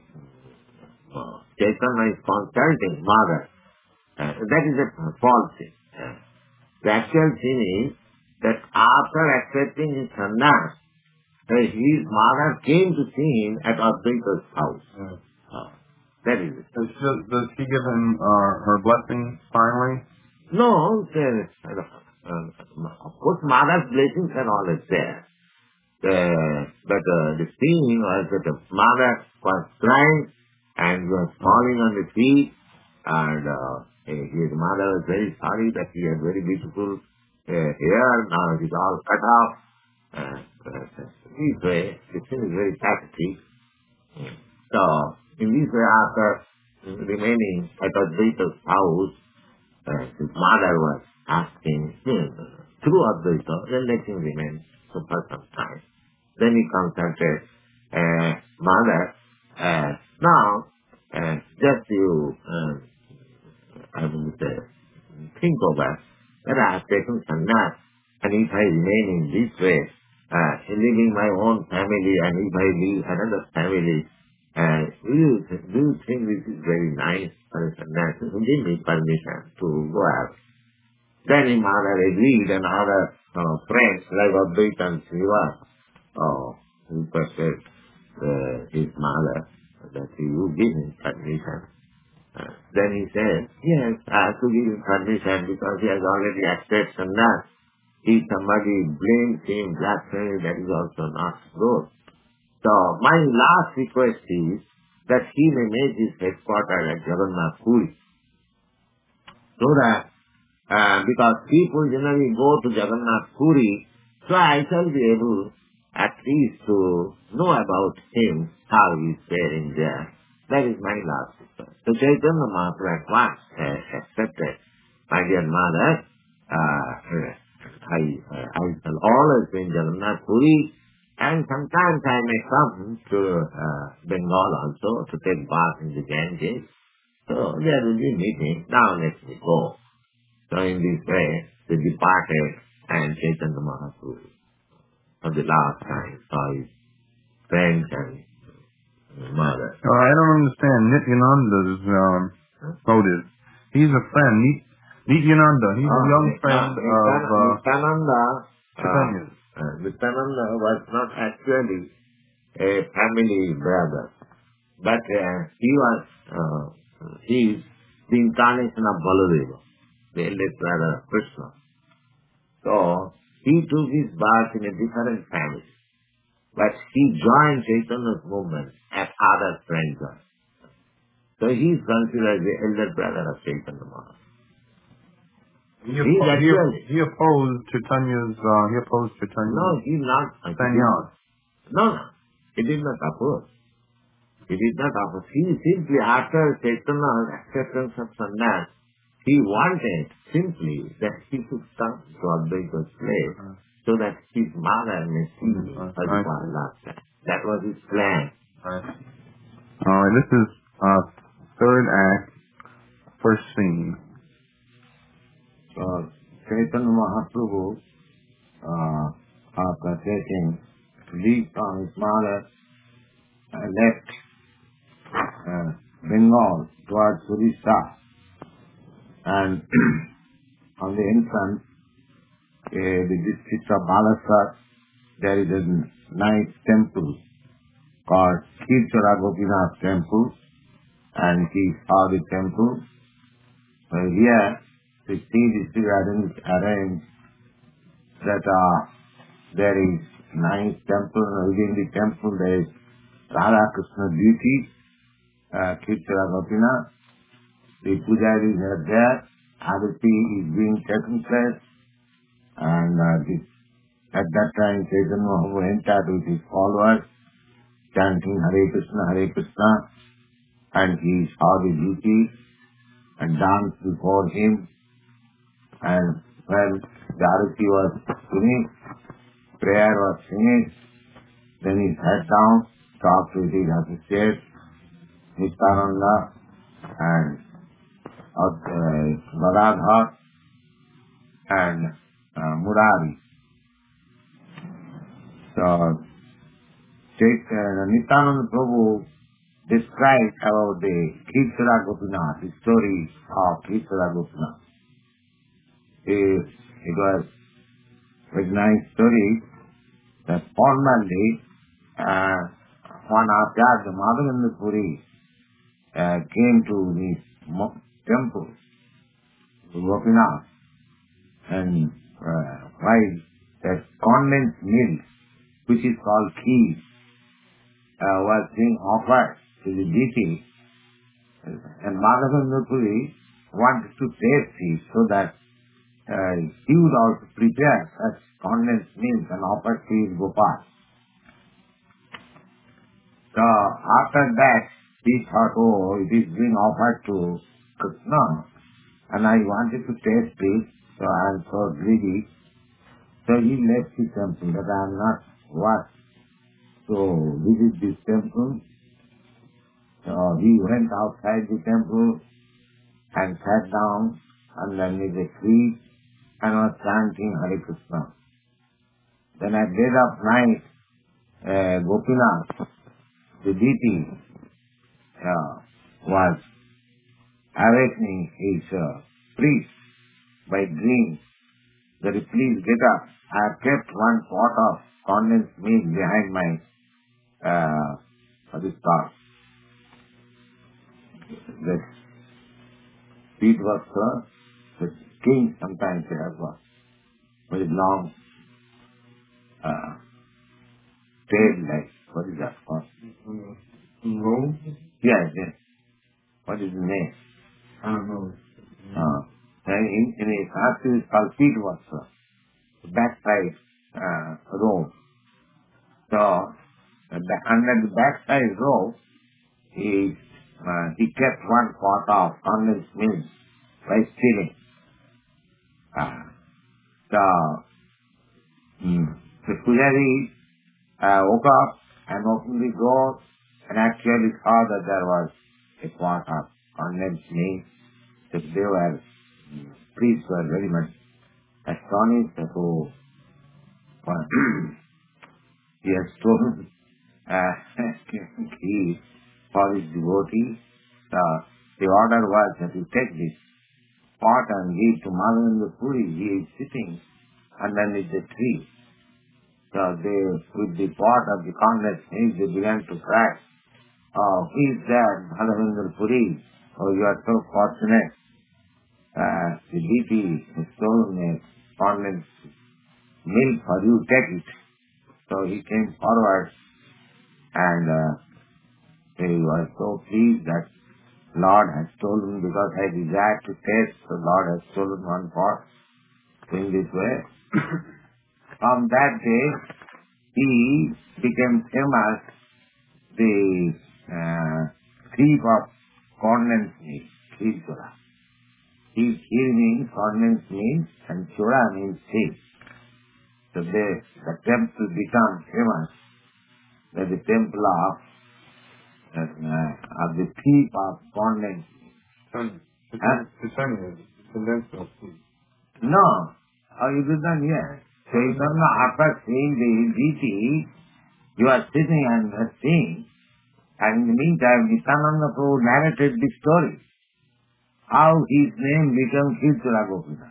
A: uh, Chaitanya is consulting mother. Uh, that is a false thing. Uh, the actual thing is that after accepting his sannyas, uh, his mother came to see him at Advaita's house.
B: Yeah.
A: Uh, that is it.
B: Does she, does she give him uh, her blessing finally?
A: No, there, uh, uh, of course, mother's blessings are always there. Uh, but uh, the thing was that the mother was crying and was falling on the feet, and uh, his mother was very sorry that he had very beautiful uh, hair. Now it is all cut off. Uh, uh, this way, the thing is very pathetic. So, in this way, after remaining at Advaita's house, uh, his mother was asking him, through Advaita, then let him remain so for some time. Then he consulted, uh, mother, uh, now, uh, just you, uh, I will say, think over that I have taken sannyas, and if I remain in this way, uh, leaving my own family, and if I leave another family, uh, do you, do you think this is very nice for a sannyas? So give me permission to go out. Then his mother agreed, and other uh, friends like Advaita and Shiva uh, requested uh, his mother that he would give him permission. Uh, then he said, yes, I have to give him permission because he has already accepted sannyas. If somebody blames him, blasphemies, that is also not good. So my last request is that he may make his headquarters at Jagannath Puri. So that, uh, because people generally go to Jagannath Puri, so I shall be able at least to know about him, how he is faring there. That is my last sister. So Chaitanya Mahaprabhu at once uh, accepted, my dear mother, uh, I, uh, I shall always be in Jagannath Puri, and sometimes I may come to uh, Bengal also to take bath in the Ganges. So there will be meeting. Now let me go. So in this way, they departed, and Chaitanya Mahaprabhu for the last time saw his friends and his mother.
B: Oh, I don't understand Nityananda's um,
A: Huh?
B: motive. He's a friend. Nit- Nityananda, he's
A: Oh,
B: a young
A: Nit-
B: friend
A: no,
B: of uh,
A: Nityananda,
B: Chaitanya.
A: uh, uh, Nityananda was not actually a family brother, but uh, he was, uh, he is the incarnation of Baladeva, the eldest brother of Krishna. So, he took his birth in a different family. But he joined Chaitanya's movement as other friends joined. So he is considered the elder brother of Chaitanya Mahaprabhu.
B: He,
A: He is
B: oppo- he,
A: actually,
B: he opposed Chaitanya's, uh, he opposed Chaitanya's
A: no, he is not. He did,
B: sannyas.
A: no, no, he did not oppose. He did not oppose. He simply, after Chaitanya's acceptance of sannyas, he wanted simply that he should come to Advaita's place
B: Uh,
A: so that his mother may see him
B: uh,
A: for the
B: right.
A: last time. That was his plan.
B: Right. Alright, this is uh, third act, first scene.
A: So Chaitanya Mahaprabhu, uh, after taking leave from his mother, uh, left uh, Bengal towards Orissa, and on the entrance, uh, the district of Balasar, there is a nice temple called Kirchara Gopinath Temple, and he saw the temple. So here, the see district arranged, arranged that uh, there is nice temple, and within the temple there is Radha Krishna beauty, uh, Kirchara Gopinath. The pujaris are there, Arati is being taken place, and uh, this, at that time Chaitanya Mahaprabhu entered with his followers, chanting Hare Krishna, Hare Krishna, and he saw the beauty and danced before him, and when the Arati was finished, prayer was finished, then he sat down, talked with his associates, Nityananda and uh, Gadadhar and uh, Murari. So, Chait- uh, Nityananda Prabhu described about the Kirchara Gopinath, the story of Kirchara Gopinath. It, it was a very nice story that formerly uh, one after the Madhavendra Puri uh, came to this mo- temple, to Gopinath, and uh, while that condensed milk, which is called kheer, uh, was being offered to the deity, and Madhavendra Puri wanted to taste it so that uh, he would also prepare such condensed milk and offer to his Gopal. So after that, he thought, oh, it is being offered to Krishna, and I wanted to taste it, so I am so greedy. So he left the temple, that I am not what to visit this temple. So he went outside the temple and sat down underneath a tree and was chanting Hare Krishna. Then at dead of night, uh, Gopinath, the deity, uh, was awakening his uh, priest by dream that please get up. I have kept one pot of condensed milk behind my uh, this pot. The feet was uh, the king sometimes they have a very long uh, tail like, what is that called?
B: Roll?
A: Yes, yes. What is the name?
B: I don't know.
A: Uh, and in, in a Sanskrit it's called feet was uh, the backside uh, row. So, uh, the, under the backside row is uh, he kept one pot of condensed milk by stealing. Uh, so, mm, the Pujari uh, woke up and opened the door and actually saw that there was a pot of condensed milk. That they were, mm, priests were very much astonished that, oh, he has stolen uh, ghee for his devotee. Uh, the order was that you take this pot and give to Madhavendra Puri. He is sitting underneath the tree. So they, with the pot of the condensed milk, they began to cry. Oh, who is that? Madhavendra Puri. Oh, you are so fortunate. Uh, the deity has stolen a condensed milk for you. Take it. So he came forward and uh, he was so pleased that Lord has stolen, because I desired to taste, so Lord has stolen one pot in this way. From that day, he became famous, the uh, thief of condensed milk, Kheer Chora. He Kheer means condensed milk and Chora means thief. So they, the temple became famous, that the temple of, uh, of the thief of condensed milk. Huh?
B: Condensed milk.
A: No, oh, you did not hear. Chaitanya, after seeing the deity, you are sitting and seeing, and in the meantime, Nityananda Prabhu narrated the story, how his name became Kheer Chora Gopinath.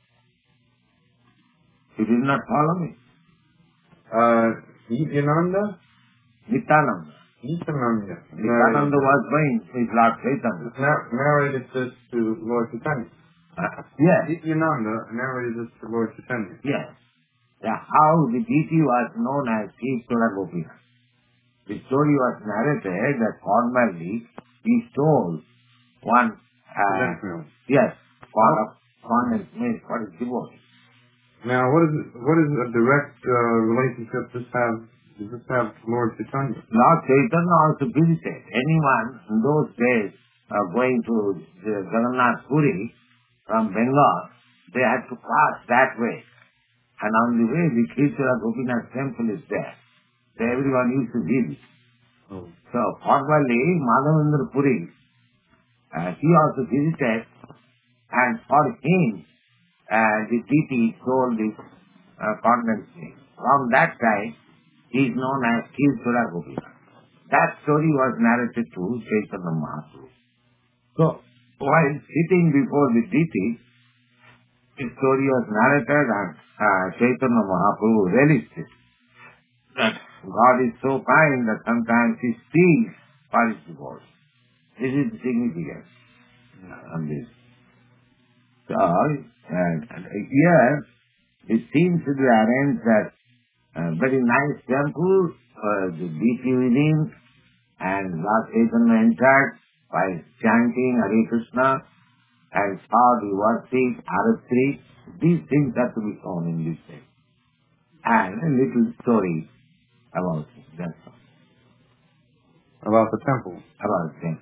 A: You did not follow me?
B: Uh, Nityananda?
A: Nityananda.
B: Nityananda.
A: Nityananda was going with Lord Chaitanya.
B: Nar- narrated this to Lord Chaitanya.
A: Uh, yes.
B: Nityananda narrated this to Lord Chaitanya.
A: Yes. The, how the deity was known as Kheer Chora Gopinath. The story was narrated that formerly he stole one, uh, yes, pot of condensed milk for his devotee.
B: Now, what is it, what is a direct uh, relationship this have? Does this have to Lord Chaitanya?
A: Lord Chaitanya also visited. Anyone in those days uh, going to the Jagannath Puri from Bengal, they had to pass that way. And on the way, the Kheer Chora Gopinath temple is there. So everyone used to visit.
B: Oh.
A: So formerly, Madhavendra Puri, uh, he also visited, and for him, uh, the deity sold this uh, condensed milk. From that time, he is known as Kheer Chora Gopinath. That story was narrated to Chaitanya Mahaprabhu. So, while sitting before the deity, the story was narrated and uh, Chaitanya Mahaprabhu relished it. That God is so kind that sometimes He speaks for His devotees. This is the significance uh, on this. So, and, and here, it seems to be arranged that uh, very nice temple, uh, the deity within, and Lord Chaitanya entered by chanting Hare Krishna and saw the worship, Aratri. These things have to be shown in this way. And a little story about it, that's all.
B: About the temple.
A: About them.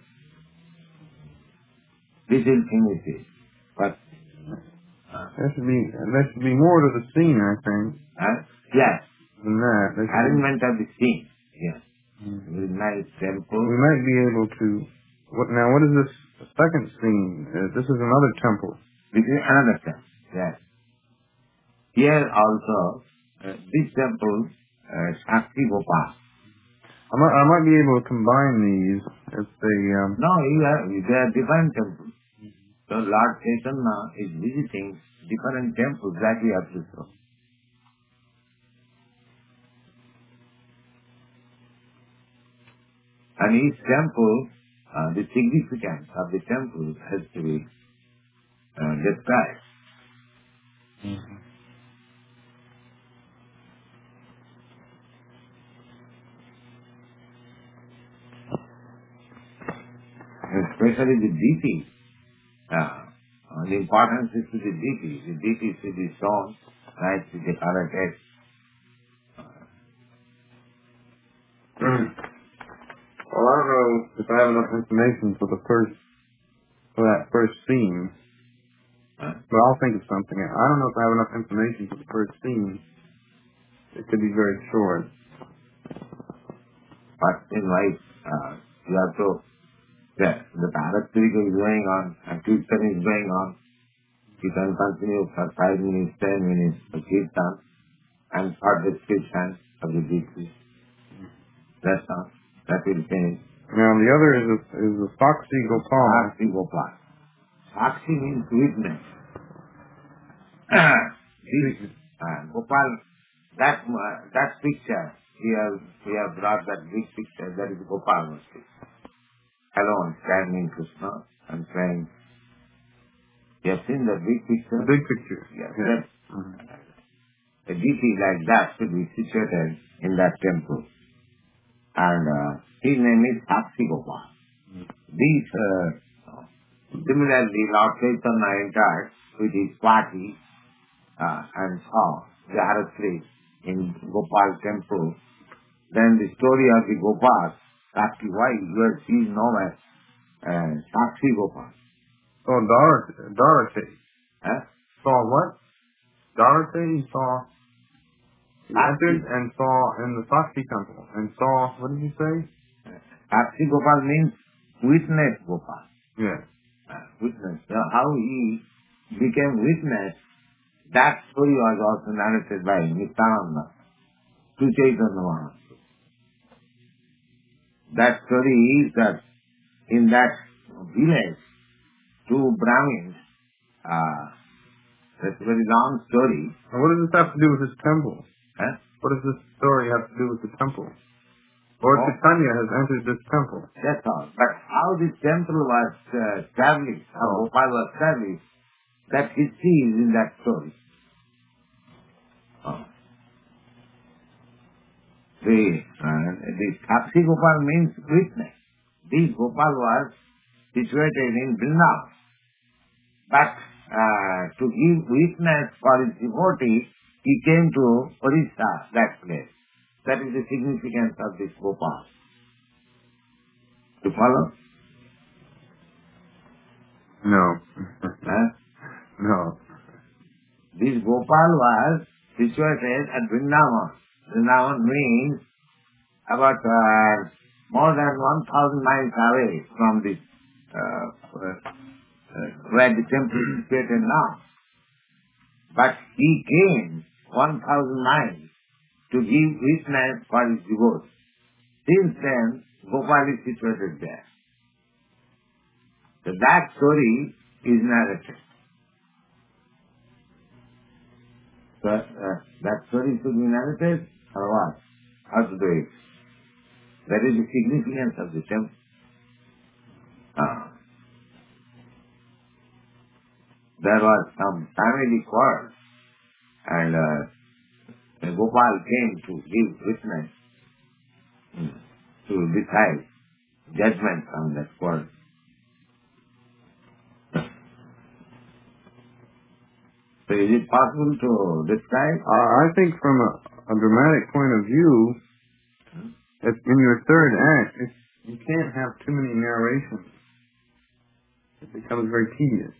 A: Little thing it is. But, uh,
B: There should be there should be more to the scene, I think.
A: uh, yes,
B: Than that. There should
A: arrangement of the scene, yes.
B: be,
A: Very nice temple.
B: we might be able to. What now? What is this second scene? Uh, this is another temple.
A: This is another temple, yes. Here also, uh, this temple, uh, Shakti Gopal.
B: I might, I might be able to combine these if they. Um,
A: No, you are, they are different temples. So Lord Chaitanya is visiting different temples that we have to show. And each temple, uh, the significance of the temple has to be uh, described.
B: mm-hmm.
A: Especially the deity. Uh, uh, the importance is to the deity. The deity is to be shown, right, to the decorated.
B: Well, I don't know if I have enough information for the first, for that first scene.
A: Huh?
B: But I'll think of something. I don't know if I have enough information for the first scene. It could be very short.
A: But in life, uh, you have to, the, the Bharat Kirika is going on, and Kirtan is going on. You can continue for five minutes, ten minutes for Kirtan, and for description of the deity. That's all. That will change.
B: Now the other is a, is a Sakshi Gopal.
A: Sakshi Gopal. Sakshi means witness. This, uh, Gopal, that, uh, that picture, he has, he has brought that big picture, that is Gopal Murti. Alone, standing Krishna, and saying, you have seen the big picture?
B: The big picture.
A: Yes.
B: Yeah.
A: That,
B: Mm-hmm.
A: a deity like that should be situated in that temple. And uh, his name is Sakshi Gopal. Mm-hmm. These, uh, similarly, Lord Chaitanya entered with his party uh, and saw Jaharasri in Gopal temple. Then the story of the Gopal, Sakshi, why you she is known as uh, Sakshi Gopal.
B: Oh, Dorothy. Dorothy.
A: Huh?
B: Saw what? Dorothy saw, he
A: Sakshi.
B: entered and saw in the Sakshi temple. And saw, what did you say?
A: Sakshi Gopal means witness Gopal.
B: Yeah.
A: Uh, witness. So how he became witness, that story was also narrated by Nityananda to Chaitanya Mahaprabhu. That story is that in that village, two Brahmins, uh, that's a very long story.
B: And what does this have to do with his temple?
A: Huh?
B: What does this story have to do with the temple? Lord
A: Oh.
B: Chaitanya has entered this temple.
A: That's all. But how this temple was uh, established, how
B: Oh.
A: Gopal was established, that history is in that story. Oh. The, uh, the Sakshi Gopal means witness. This Gopal was situated in Vrindavan. But uh, to give witness for his devotee, he came to Orissa, that place. That is the significance of this Gopal. You follow?
B: No.
A: Huh?
B: No.
A: This Gopal was situated at Vrindavan. Vrindavan means about uh, more than one thousand miles away from this, uh, uh, where the temple is situated now. But he came one thousand miles to give witness for his devotee. Since then, Gopal is situated there. So that story is narrated. So uh, that story should be narrated or what? How to do it? That is the significance of the temple. Uh, there was some family quarrel, and uh, Gopal came to give witness mm, to decide judgment on that quarrel. So is it possible to describe?
B: Uh, I think from a, a dramatic point of view, if in your third act, if you can't have too many narrations. It becomes very tedious.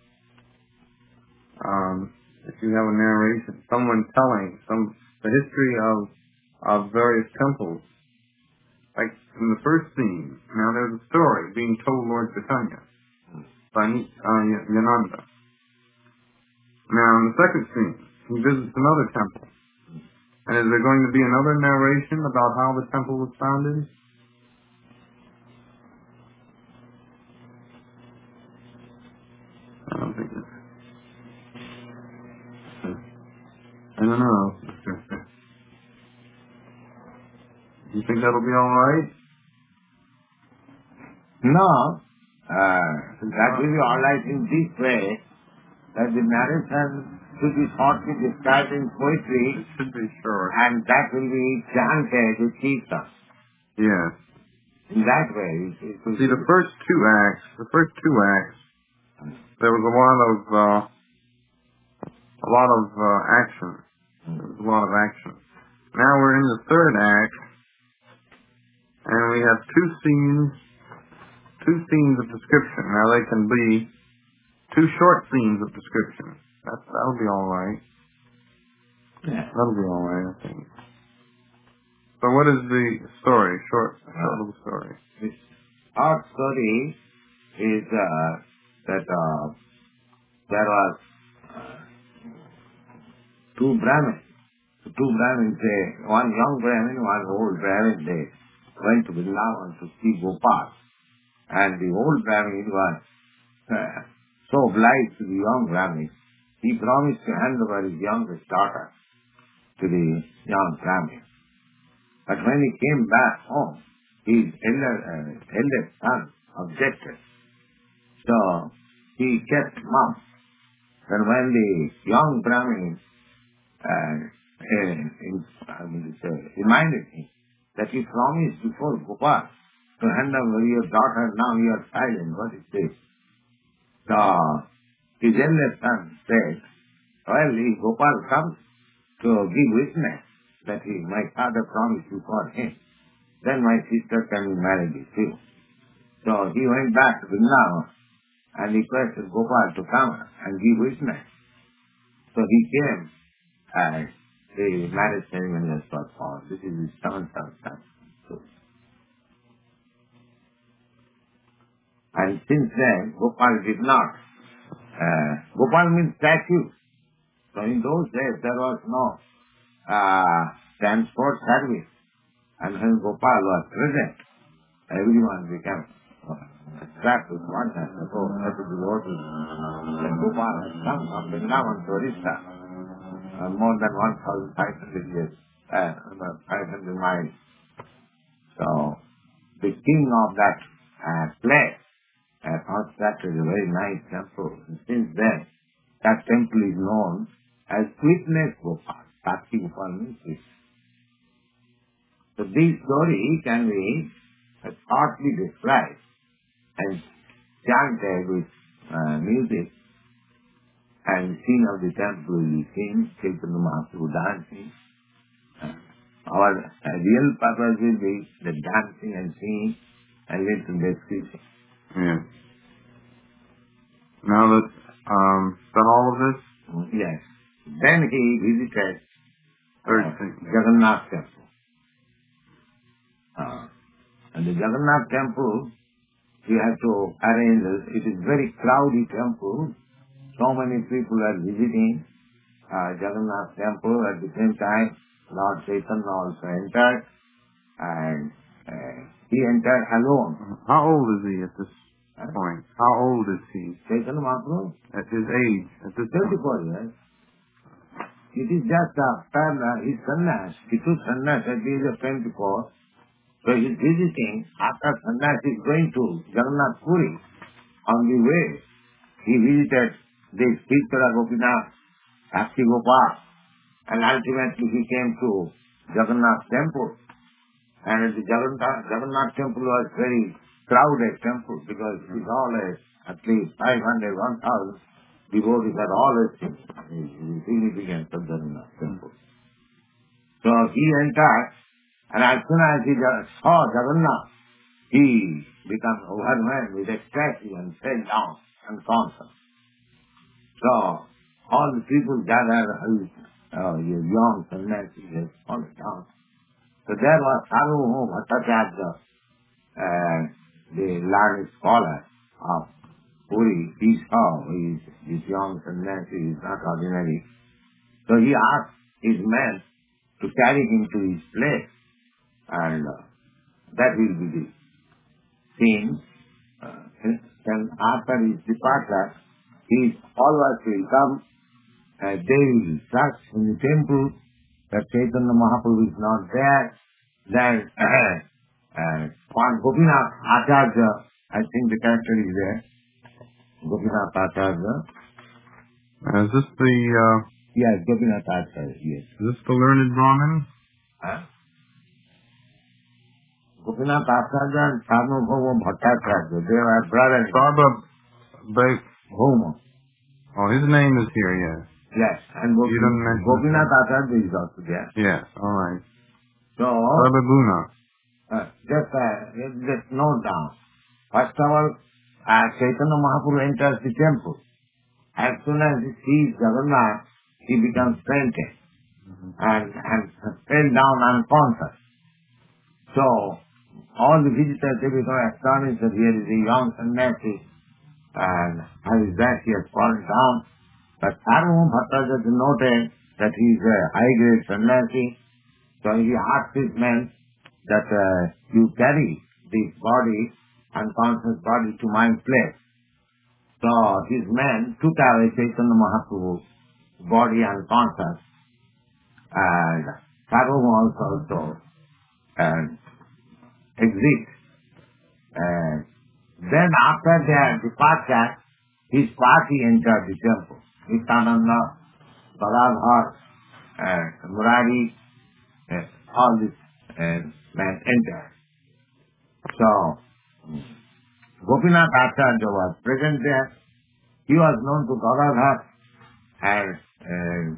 B: Um, if you have a narration, someone telling some the history of of various temples, like in the first scene, now there's a story being told Lord Chaitanya by uh, Yananda. Now in the second scene, he visits another temple. And is there going to be another narration about how the temple was founded? I don't think it's... I don't know. You think that'll be all right?
A: No. Uh, that will be all right in this way, that the narration should be shortly described in poetry.
B: It should be short.
A: And that will be chanted with kirtan.
B: Yes.
A: In that way. It, it will
B: See,
A: be
B: the first two acts, the first two acts, there was a lot of, uh, a lot of uh, action. There was a lot of action. Now we're in the third act, and we have two scenes two scenes of description. Now they can be two short scenes of description. That that'll be all right.
A: Yeah.
B: That'll be all right, I think. So what is the story? Short, short
A: Uh,
B: little story.
A: This short story is uh, that uh, there was uh, two Brahmins. Two Brahmins, they, one young Brahmin, one old Brahmin, they went to Vrindavan to see Gopal. And the old Brahmin was uh, so obliged to the young Brahmin, he promised to hand over his youngest daughter to the young Brahmin. But when he came back home, his elder, uh, eldest son objected. So he kept mum. And when the young Brahmin uh, uh, in, I mean, uh, reminded him that he promised before Gopal to hand over your daughter, now you are silent, what is this? So his eldest son said, well, if Gopal comes to give witness that he, my father promised before him, then my sister can be married with you. So he went back to Vrindavan and requested Gopal to come and give witness. So he came and the marriage ceremony was performed. This is his seventh son. And since then, Gopal did not. Uh, Gopal means statue. So in those days, there was no uh, transport service. And when Gopal was present, everyone became uh, attracted to one hand. So that is the word. When Gopal has come from Vrindavan to Orissa, uh, more than one thousand five hundred years, uh, about five hundred miles. So the king of that uh, place uh, constructed a very nice temple. And since then, that temple is known as Sweetness Gopal. Sakshi Gopal means sweet. So this story can be uh, shortly described and chanted with uh, music, and scene of the temple will be seen, Chaitanya Mahaprabhu dancing. Uh, our uh, real purpose will be the dancing and singing and little description.
B: Yeah. Now that um done all of this?
A: Mm, yes. Then he visited
B: Third
A: uh,
B: thing.
A: Jagannath temple. Uh, and the Jagannath temple, you have to arrange it. It is very crowded temple. So many people are visiting uh, Jagannath temple. At the same time, Lord Chaitanya also entered, and uh, he entered alone.
B: How old is he at this
A: Huh?
B: point? How old is he?
A: Chaitanya Mahaprabhu?
B: At his age? At this point?
A: thirty-four years. It is just after uh, his sannyas. He took sannyas at the age of twenty-four. So he is visiting. After sannyas, he is going to Jagannath Puri. On the way, he visited this Tirthara Gopinath, Sakshi Gopal, and ultimately he came to Jagannath temple. And the Jagannath, Jagannath temple was very crowded temple because it is always at least five hundred, one thousand devotees are always the significance of Jagannath temple. So he entered, and as soon as he saw Jagannath, he became overwhelmed with ecstasy and fell down unconscious. So all the people gathered, uh, your young sannyasi has fallen down. So there was Sarvabhauma Bhattacharya, uh, the learned scholar of Puri. He saw his, this young sannyasi is not ordinary. So he asked his men to carry him to his place, and uh, that will be the scene. Uh, and after his departure, his followers will come, uh, they will search in the temple that Chaitanya Mahaprabhu is not there. Then uh, uh, one Gopinath Acharya, I think the character is there, Gopinath Acharya.
B: Is this the uh,
A: Yes, Gopinath Acharya, yes.
B: is this the learned Brahmin?
A: Huh? Gopinath Acharya and Sarvabhauma Bhattacharya, they were brothers.
B: Sarvabhauma.
A: Bhauma.
B: Oh, his name is here, yes.
A: Yes, and
B: You didn't mention
A: Gopinath Acharya is also there.
B: Yes, all right.
A: So,
B: Sarvabhauma.
A: uh, just, uh, just note down First of all, uh, Chaitanya Mahaprabhu enters the temple. As soon as he sees Jagannath, he becomes fainted and, and fell down unconscious. So, all the visitors, they become astonished that here is a young sannyasi and how is that he has fallen down. But Sarvabhauma Bhattacharya noted that he is a high-grade sannyasi, so he asked his men that uh, you carry this body, unconscious body, to my place. So his men took away Chaitanya Mahaprabhu's body unconscious, and Sarvabhauma also, also uh, exit. Uh, then after their departure, his party entered the temple. Nityananda, Gadadhar, uh, Murari, uh, all these uh, men entered. So, Gopinath Acharya was present there. He was known to Gadadhar, and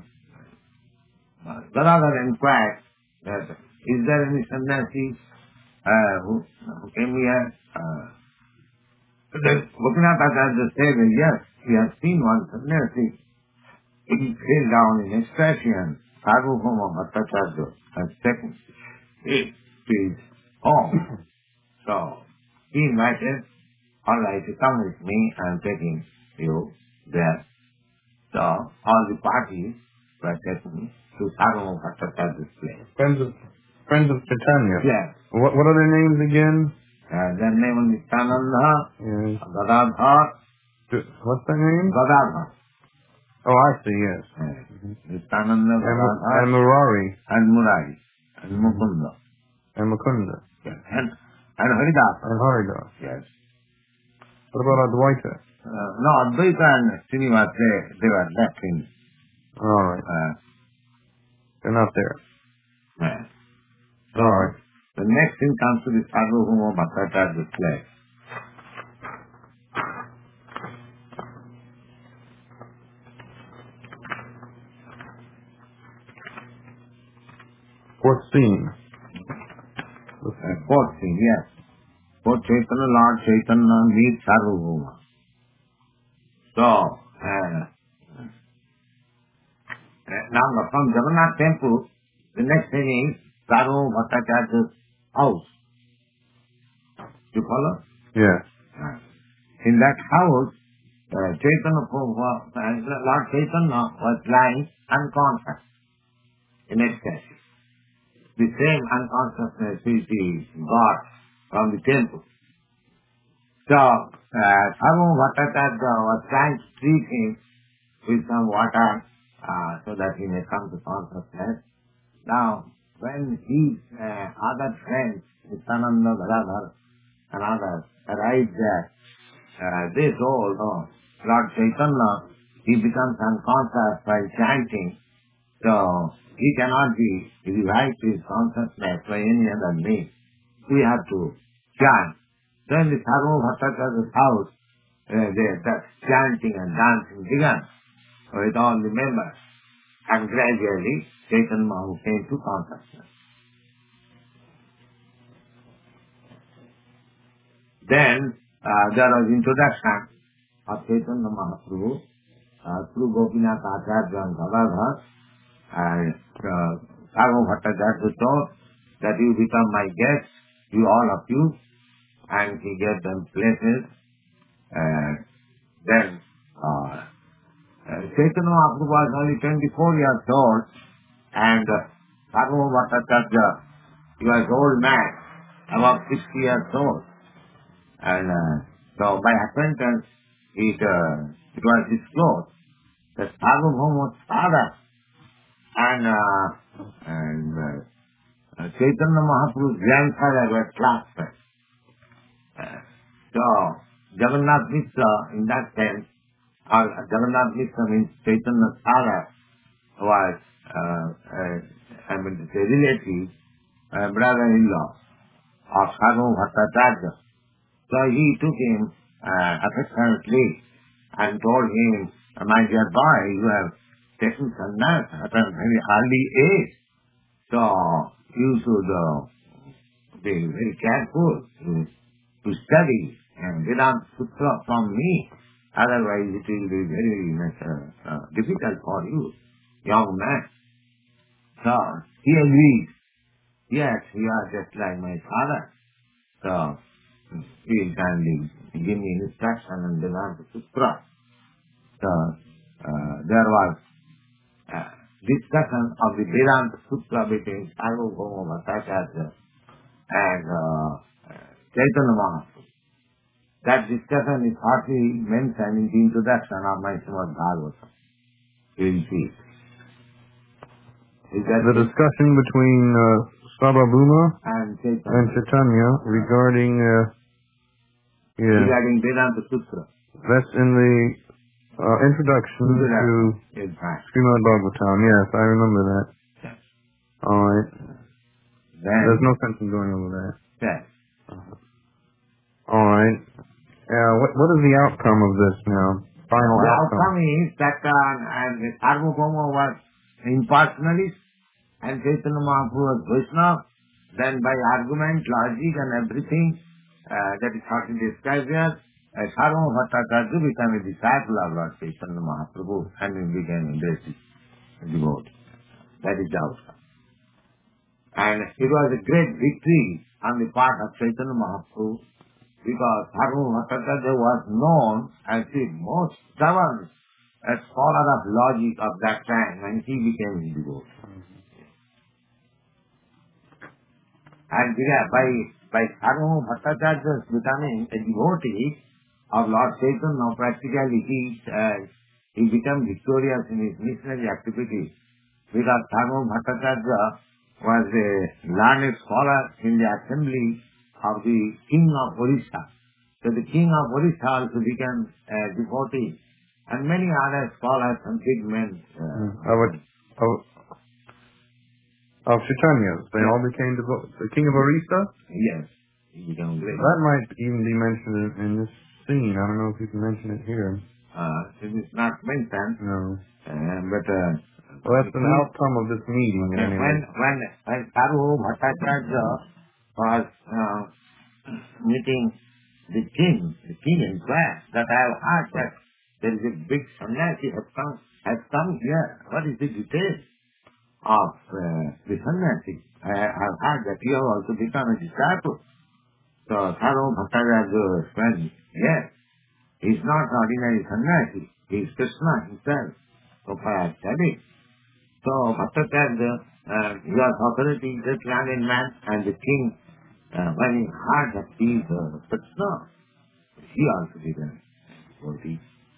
A: uh, Gadadhar inquired that, is there any sannyasi uh, who, who came here? Uh, then Gopinath Acharya said, yes, he has seen one sannyasi. He fell down in ecstasy, and Sarvabhauma Bhattacharya has taken it to his home. So, he invited, all right, you come with me, I am taking you there. So, all the parties were taken to Sarvabhauma Bhattacharya's place.
B: Friends of, friends of Chaitanya?
A: Yes.
B: What, what are their names again?
A: Uh, their name was Nityananda,
B: Yes.
A: Gadadhar.
B: What's their name?
A: Gadadhar.
B: Oh, I see, yes.
A: Nityananda, Gadadhar.
B: And Murari.
A: And Murari. And Mukunda.
B: And Mukunda.
A: Yes. And, and Haridas.
B: And Haridas.
A: Yes.
B: What about Advaita?
A: Uh, no, Advaita and Srinivas, they, they were left in.
B: All right.
A: Uh,
B: They're not there.
A: yeah. So,
B: All right.
A: the next thing comes to the Sarvabhauma Bhattacharya's place.
B: Fourth scene.
A: Uh, fourth thing, yes. For Chaitanya, Lord Chaitanya meets Sarvabhauma. So, uh, now from Jagannath temple, the next thing is Sarvabhauma Bhattacharya's house. You follow?
B: Yes.
A: Uh, in that house, uh, Chaitanya, uh, Lord Chaitanya was lying unconscious in ecstasy. The same unconsciousness is the God from the temple. So, uh, Sarvabhauma Bhattacharya was trying to treat him with some water uh, so that he may come to consciousness. Now, when his uh, other friends, Nityananda, Gadadhar, and others arrived there, uh, they told, oh, Lord Chaitanya, he becomes unconscious by chanting, so he cannot be revived to his consciousness by any other means. We have to chant. Then the Sarvabhauma Bhattacharya's house, uh, they, that chanting and dancing began with all the members. And gradually, Chaitanya Mahaprabhu came to consciousness. Then uh, there was introduction of Chaitanya Mahaprabhu uh, through Gopinath Acharya and Gadadhar. And uh, Sarvabhauma Bhattacharya told that you become my guests, you all of you, and he gave them places. And then uh, uh, Chaitanya Mahaprabhu was only twenty-four years old, and uh, Sarvabhauma Bhattacharya, he was old man, about sixty years old. And uh, so by acquaintance, it, uh, it was disclosed that Sarvabhauma's father and, uh, and uh, Chaitanya Mahaprabhu's grandfather were classmates. Uh, so Jagannath Mishra, in that sense, or Jagannath Mishra means Chaitanya's father, was, uh, uh, I mean to say, relative, uh, brother-in-law of Sarvabhauma Bhattacharya. So he took him uh, affectionately and told him, my dear boy, you have taken sannyas at a very early age, so you should uh, be very careful to, to study and Vedanta Sutra from me. Otherwise it will be very much uh, uh, difficult for you, young man. So he agreed. Yes, you are just like my father. So he will kindly give me instruction and Vedanta Sutra. So uh, there was uh, discussion of the Vedanta Sutra between Sarvabhauma Bhattacharya and uh, Chaitanya Mahaprabhu. That discussion is hardly mentioned in the introduction of my Srimad Bhagavatam. You will see. Is that
B: the discussion between uh, Sarvabhauma
A: and Chaitanya,
B: and Chaitanya regarding uh, yeah,
A: regarding Vedanta Sutra.
B: that's in the uh, introduction to
A: In fact.
B: Srimad Bhagavatam. Yes, I remember that.
A: Yes.
B: All right.
A: Then,
B: There's no sense in going over that.
A: yes.
B: All right. Uh, what what is the outcome of this now? Final
A: The
B: outcome.
A: outcome is that uh, and Sarvabhauma was impersonalist and Chaitanya Mahaprabhu was Vaishnava. Then by argument, logic and everything uh, that is hardly described here, uh, Sarvabhauma Bhattacharya became a disciple of Lord Chaitanya Mahaprabhu and he became a great devotee. That is the outcome. And it was a great victory on the part of Chaitanya Mahaprabhu because Sarvabhauma Bhattacharya was known as the most stubborn a scholar of logic of that time and he became a devotee. And yeah, by by Sarvabhauma Bhattacharya becoming a devotee of Lord Chaitanya, practically he, uh, he became victorious in his missionary activity because Sarvabhauma Bhattacharya was a learned scholar in the assembly of the king of Orissa. So the king of Orissa also became a devotee and many other scholars and big men. Uh,
B: Mm. Of, of, of Chaitanya. They
A: Yeah.
B: all became devo- the king of Orissa?
A: Yes, he became great.
B: That might even be mentioned in, in this scene. I don't know if you can mention it here.
A: Uh, it is not mentioned,
B: No.
A: uh, but uh,
B: Well, that's an outcome of this meeting,
A: yeah,
B: anyway.
A: when when when Sarvabhauma Bhattacharya was uh, meeting the king, the king inquired that I have heard that there is a big sannyasi has come has come here. What is the detail of uh, the sannyasi? I have heard that you have also become a disciple. So Sarvabhauma Bhattacharya explained, yes, he is not an ordinary sannyasi. He is Krishna himself. So far I have said it. So Bhattacharya, uh, he was authority, great learned man, and the king, uh, when he heard that he is uh, Krishna, he also became devotee.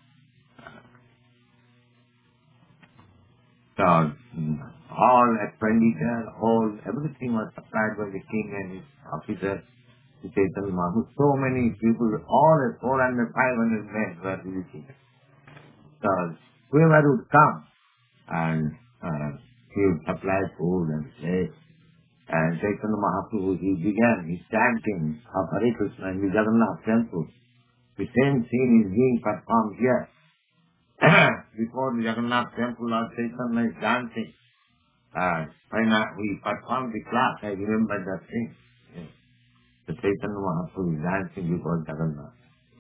A: So mm, all expenditure, all everything was supplied by the king and his officers to Chaitanya Mahaprabhu. So many people, all at four hundred, five hundred men were visiting. So whoever would come and uh, he would supply food and place. And Chaitanya Mahaprabhu, he began his chanting of Hare Krishna in the Jagannath temple. The same scene is being performed here. Before the Jagannath temple, Lord Chaitanya is dancing. Uh, when I, we performed the class, I remember that thing. Yes. The Chaitanya Mahaprabhu is dancing before Jagannath.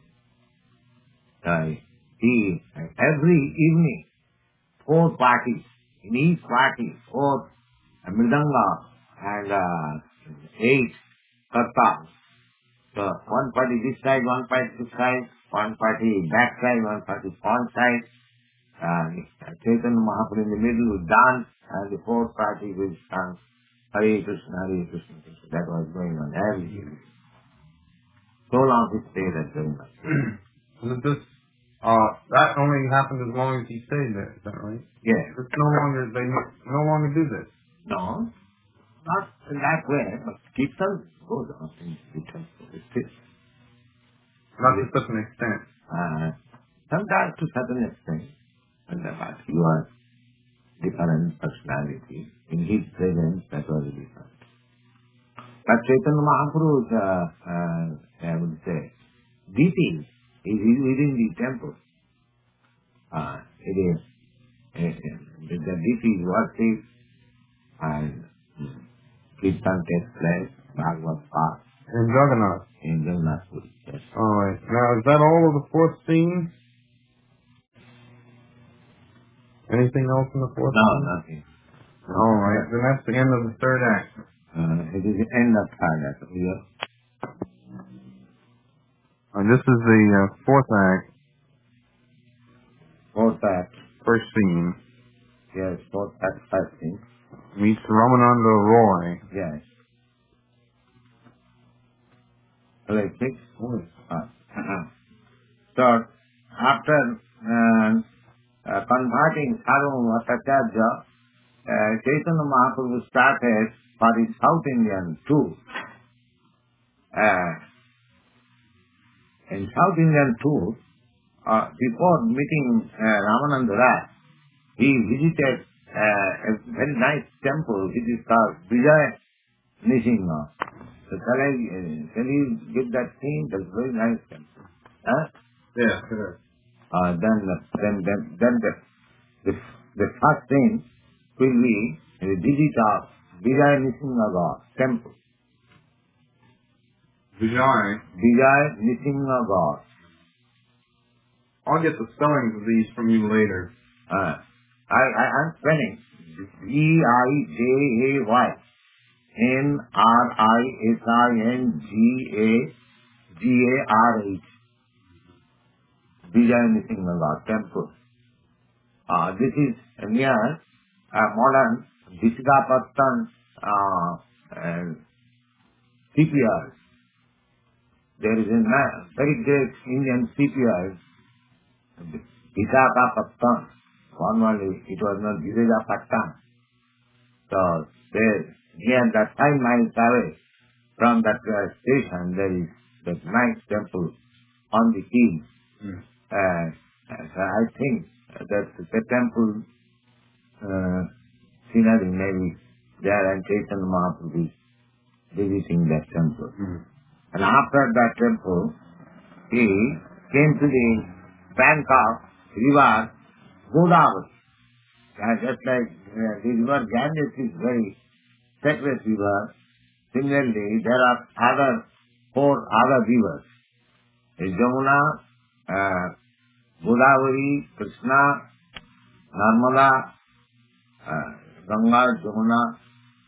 A: Uh, he, uh, every evening, four parties. In each party, four uh, mridanga and uh, eight kartas. So one party this side, one party this side, one party back side, one party front side. Uh, Chaitanya Mahaprabhu in the middle will dance and the fourth party will sing Hare Krishna, Hare Krishna, Krishna. That was going on every evening. So long it stayed at Jagannath.
B: Was this, uh, that only happened as long as he stayed there, is that right?
A: Yes.
B: It's no longer, they no longer do this.
A: No, not in that way, but Kirtan goes on in Kirtan. It's
B: Not to such an extent.
A: uh, sometimes to certain extent, and but you are different personality. In his presence, that was different. But Chaitanya Mahaprabhu's, uh, uh, I would say, deity is within the temple. Uh, it is, uh, the deity is worshipped and Kirtan takes place, Bhagavad Path
B: In Jagannath.
A: in Jagannath Puri. Yes.
B: Alright, now is that all of the fourth scene? Anything else in the fourth
A: No,
B: scene?
A: nothing.
B: Alright, then that's the end of the third act.
A: Uh, it is the end of third act. Yeah.
B: And this is the uh, fourth act,
A: Fourth act.
B: first scene.
A: Yes, fourth act, first scene.
B: Meets Ramananda Roy.
A: Yes. Like six? Uh, uh-huh. So, after uh, uh, converting Sarvam Bhattacharya, uh, Chaitanya Mahaprabhu started for his South Indian tour. Uh, in South Indian tour, uh, before meeting uh, Ramananda Raj, he visited uh, a very nice temple which is called Vijay Nrsimha. So shall I, uh, shall you give that thing? That's a very nice temple. Huh?
B: Yeah, correct.
A: Uh, then, then, then, then the, the, the first thing will be the visit of Vijay Nrsimha God temple.
B: Vijay.
A: Vijay Nrsimha God.
B: I'll get the spellings of these from you later.
A: Uh, I, I, I'm spelling V I J A Y N R I S I N G A G A R H. Vijay Nrsimha God temple. Uh, this is near uh, modern Visakhapatnam uh, and C P R. There is a ma- very great Indian C P R, Visakhapatnam. Formerly it was not Visakhapatnam. So there, near that five miles away from that uh, station, there is that nice temple on the hill.
B: Mm.
A: Uh, so I think that the temple uh, scenery maybe there and Chaitanya Mahaprabhu is visiting that temple.
B: Mm.
A: And after that temple, he came to the bank of river Godavari. And just like uh, the river Ganges is very sacred river, similarly there are other four other rivers. The Jamuna, uh, Godavari, Krishna, Narmada, uh, Ganga, Jamuna,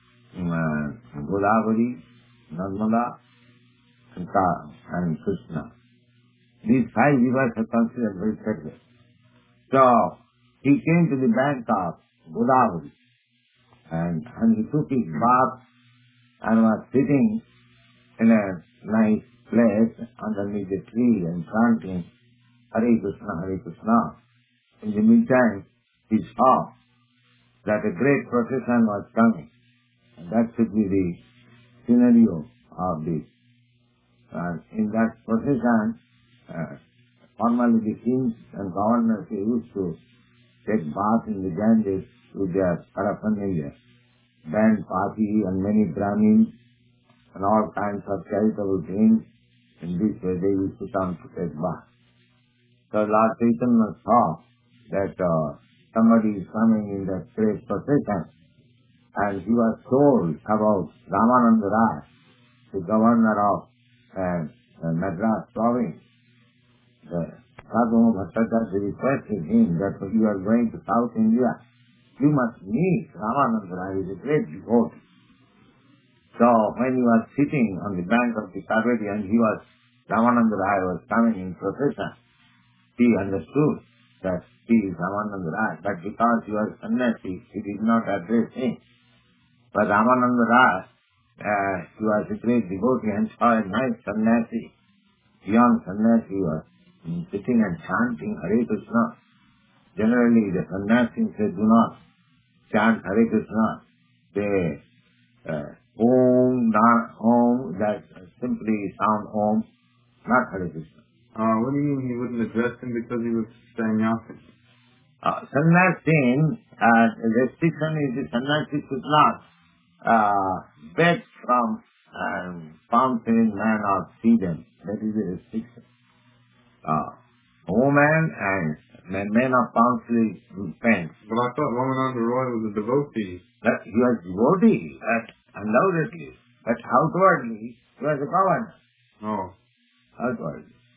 A: uh, Godavari, Narmada, and Ka- and Krishna. These five rivers are considered very sacred. So, he came to the bank of Godavari and, and he took his bath and was sitting in a nice place underneath a tree and chanting Hare Krishna, Hare Krishna. In the meantime, he saw that a great procession was coming. And that should be the scenario of this. And in that procession, uh, formally the kings and governors they used to take bath in the Ganges with their paraphernalia, band party and many Brahmins and all kinds of charitable things. In this way they used to come to take bath. So Lord Chaitanya saw that uh, somebody is coming in that great procession, and he was told about Ramananda Raj, the governor of uh, uh, Madras province. The Sadhu Bhattacharya requested him that if you are going to South India, you must meet Ramananda Raj, he is a great devotee. So when he was sitting on the bank of the Kaveri and he was, Ramananda Raj was coming in procession, he understood that he is Ramananda Raj, but because he was sannyasi, he did not address him. But Ramananda Raj, uh, he was a great devotee and saw a nice sannyasi, young sannyasi was sitting and chanting Hare Krishna. Generally the sannyasis they do not chant Hare Krishna. They uh, Om, na, Om, that simply sound Om, not Hare Krishna.
B: Uh, what do you mean he wouldn't address him because he was sannyasi?
A: Uh, sannyasi, uh, restriction is the sannyasi could not uh, beg from um, fountain man or see them. That is the restriction. Uh, woman and men, men of country pants.
B: But I thought Ramananda Roy was a devotee.
A: But he was devotee, but undoubtedly. But outwardly, he was a governor.
B: Oh.
A: Outwardly.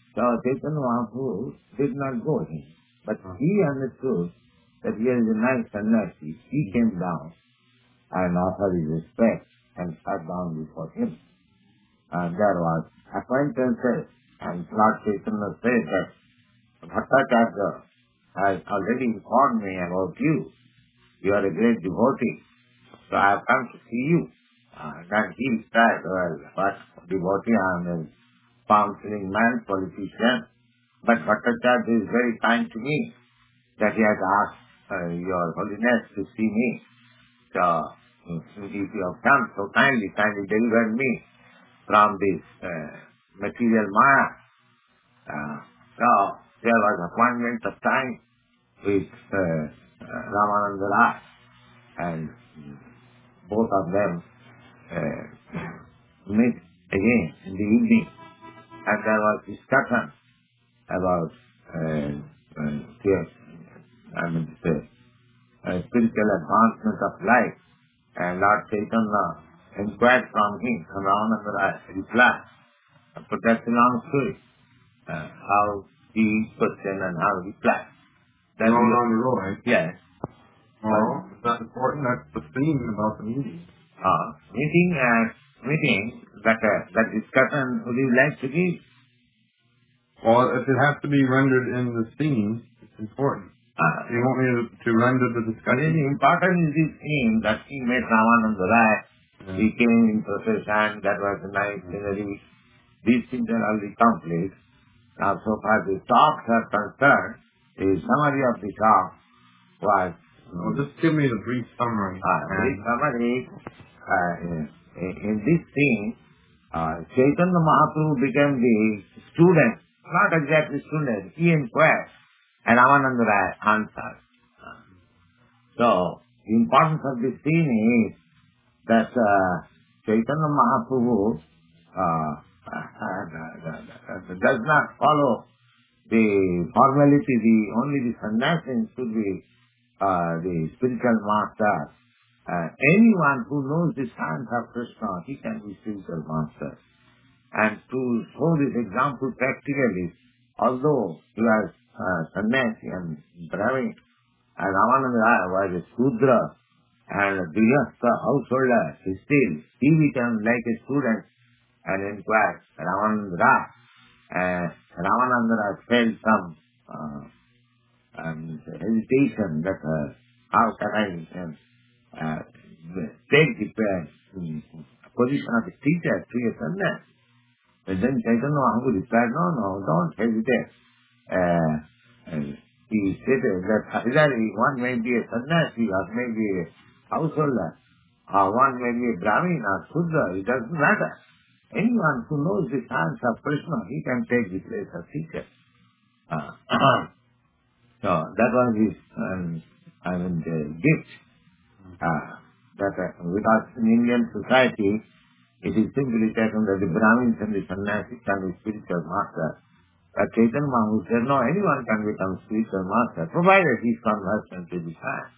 A: So Chaitanya Mahaprabhu did not go in. But he understood that here is a nice sannyasi. He came down and offered his respect and sat down before him. And there was acquaintances, and Lord Chaitanya said that Bhattacharya has already informed me about you. You are a great devotee, so I have come to see you. And then he said, well, what devotee? I am a palm-filling man, politician. But Bhattacharya is very kind to me that he has asked uh, your holiness to see me. So, if you have come so kindly, kindly deliver me from this uh, material maya. Uh, so, there was appointment of time with uh, uh, Ramananda Rai, and both of them uh, meet again in the evening, and there was discussion about uh, uh, the- I mean, the uh, spiritual advancement of life, and Lord Chaitanya inquired from him, from Ramananda Rai replied. But that's a long story, uh, how he questioned and how he replied. That
B: Ramananda Roy.
A: Yes.
B: Well, that's important. That's the theme about the meeting.
A: Uh, meeting and meeting, that, uh, that discussion, would you like to give?
B: Well, if it has to be rendered in the scene, it's important.
A: Uh,
B: You want me to, to render the
A: But
B: discussion?
A: the important is this theme that he met Ramananda Rai.
B: Yeah.
A: He came in procession, that was a nice scenery. These things are already complete. Now, so far the talks are concerned, the summary of the talk was,
B: Well, just give me the brief summary.
A: uh, the summary, uh, in, in this thing, uh, Chaitanya Mahaprabhu became the student, not exactly student, he inquired, and Ramananda Rai answered. So, the importance of this scene is that uh, Chaitanya Mahaprabhu uh, uh, does not follow the formality, the only the sannyasin should be uh, the spiritual master. Uh, anyone who knows the science of Krishna, he can be spiritual master. And to show this example practically, although he was uh, sannyasi and Brahmin, and Ramananda Rai was a Sudra and a Grihastha householder, he still, he became like a student and inquired Ramananda Rai. Uh, Ramananda Rai felt some uh, um, hesitation that uh, how can I um, uh, take the uh, position of a teacher to a sannyasi. But then Chaitanya Mahaprabhu replied, no, no, don't hesitate. Uh, uh, he stated that either one may be a sannyasi or may be a householder, or one may be a Brahmin or Sudra, it doesn't matter. Anyone who knows the science of Krishna, he can take the place of teacher. Uh, so that was his, um, I mean, the gift. Uh, that uh, because in Indian society, it is simply taken that the Brahmins and the sannyasis can be spiritual master. But Chaitanya Mahaprabhu said, no, anyone can become spiritual master, provided he is conversant to the science.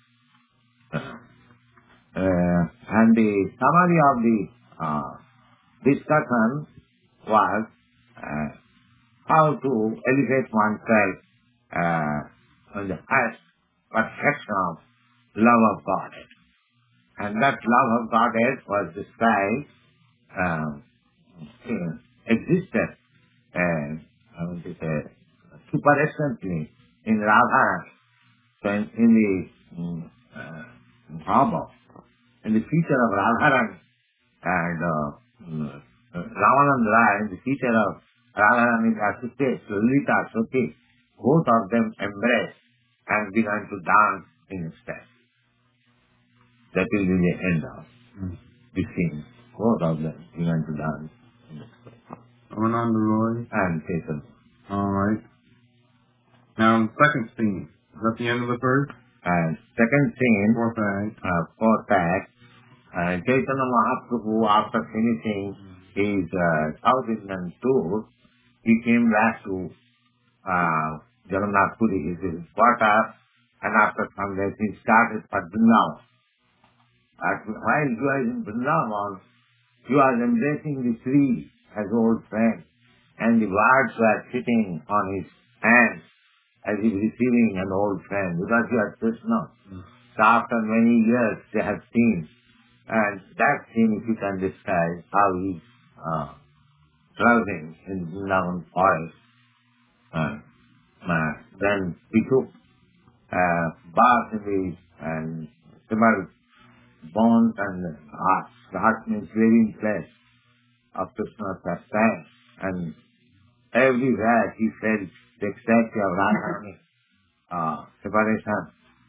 A: Uh, and the summary of the uh, discussion was uh, how to elevate oneself uh, on the highest perfection of love of Godhead. And that love of Godhead was described, uh, existed, uh, I want to say, super excellently in Radharani. So in, in the um, uh, harbor, in the feature of Radharani and uh, um, uh, Ramananda Rai, in the feature of Radharani's associate, Lalita Soti, both of them embraced and began to dance in step. That will be the end of
B: Mm.
A: the scene. Both of them began to dance in step.
B: Ramananda Roy.
A: And Chaitanya.
B: All right. Now, the second scene. Is that the end of the first?
A: And second scene,
B: Fourth act.
A: uh, fourth act, uh, Chaitanya Mahaprabhu, after finishing his uh, South Indian tour, he came back to uh, Jagannath Puri, his quarter, and after some days he started for Vrindavan. But while he was in Vrindavan, he was embracing the tree as old friend, and the birds were sitting on his hands as if receiving an old friend, because he was Krishna. Mm. So after many years they have seen, and that scene, if you can describe how he's uh, traveling in Vrindavan forest, uh, uh, then he took uh, bath in the and several bones and heart. The heart means living place of Krishna's pastime, and everywhere he felt the exact of Radharani uh, separation.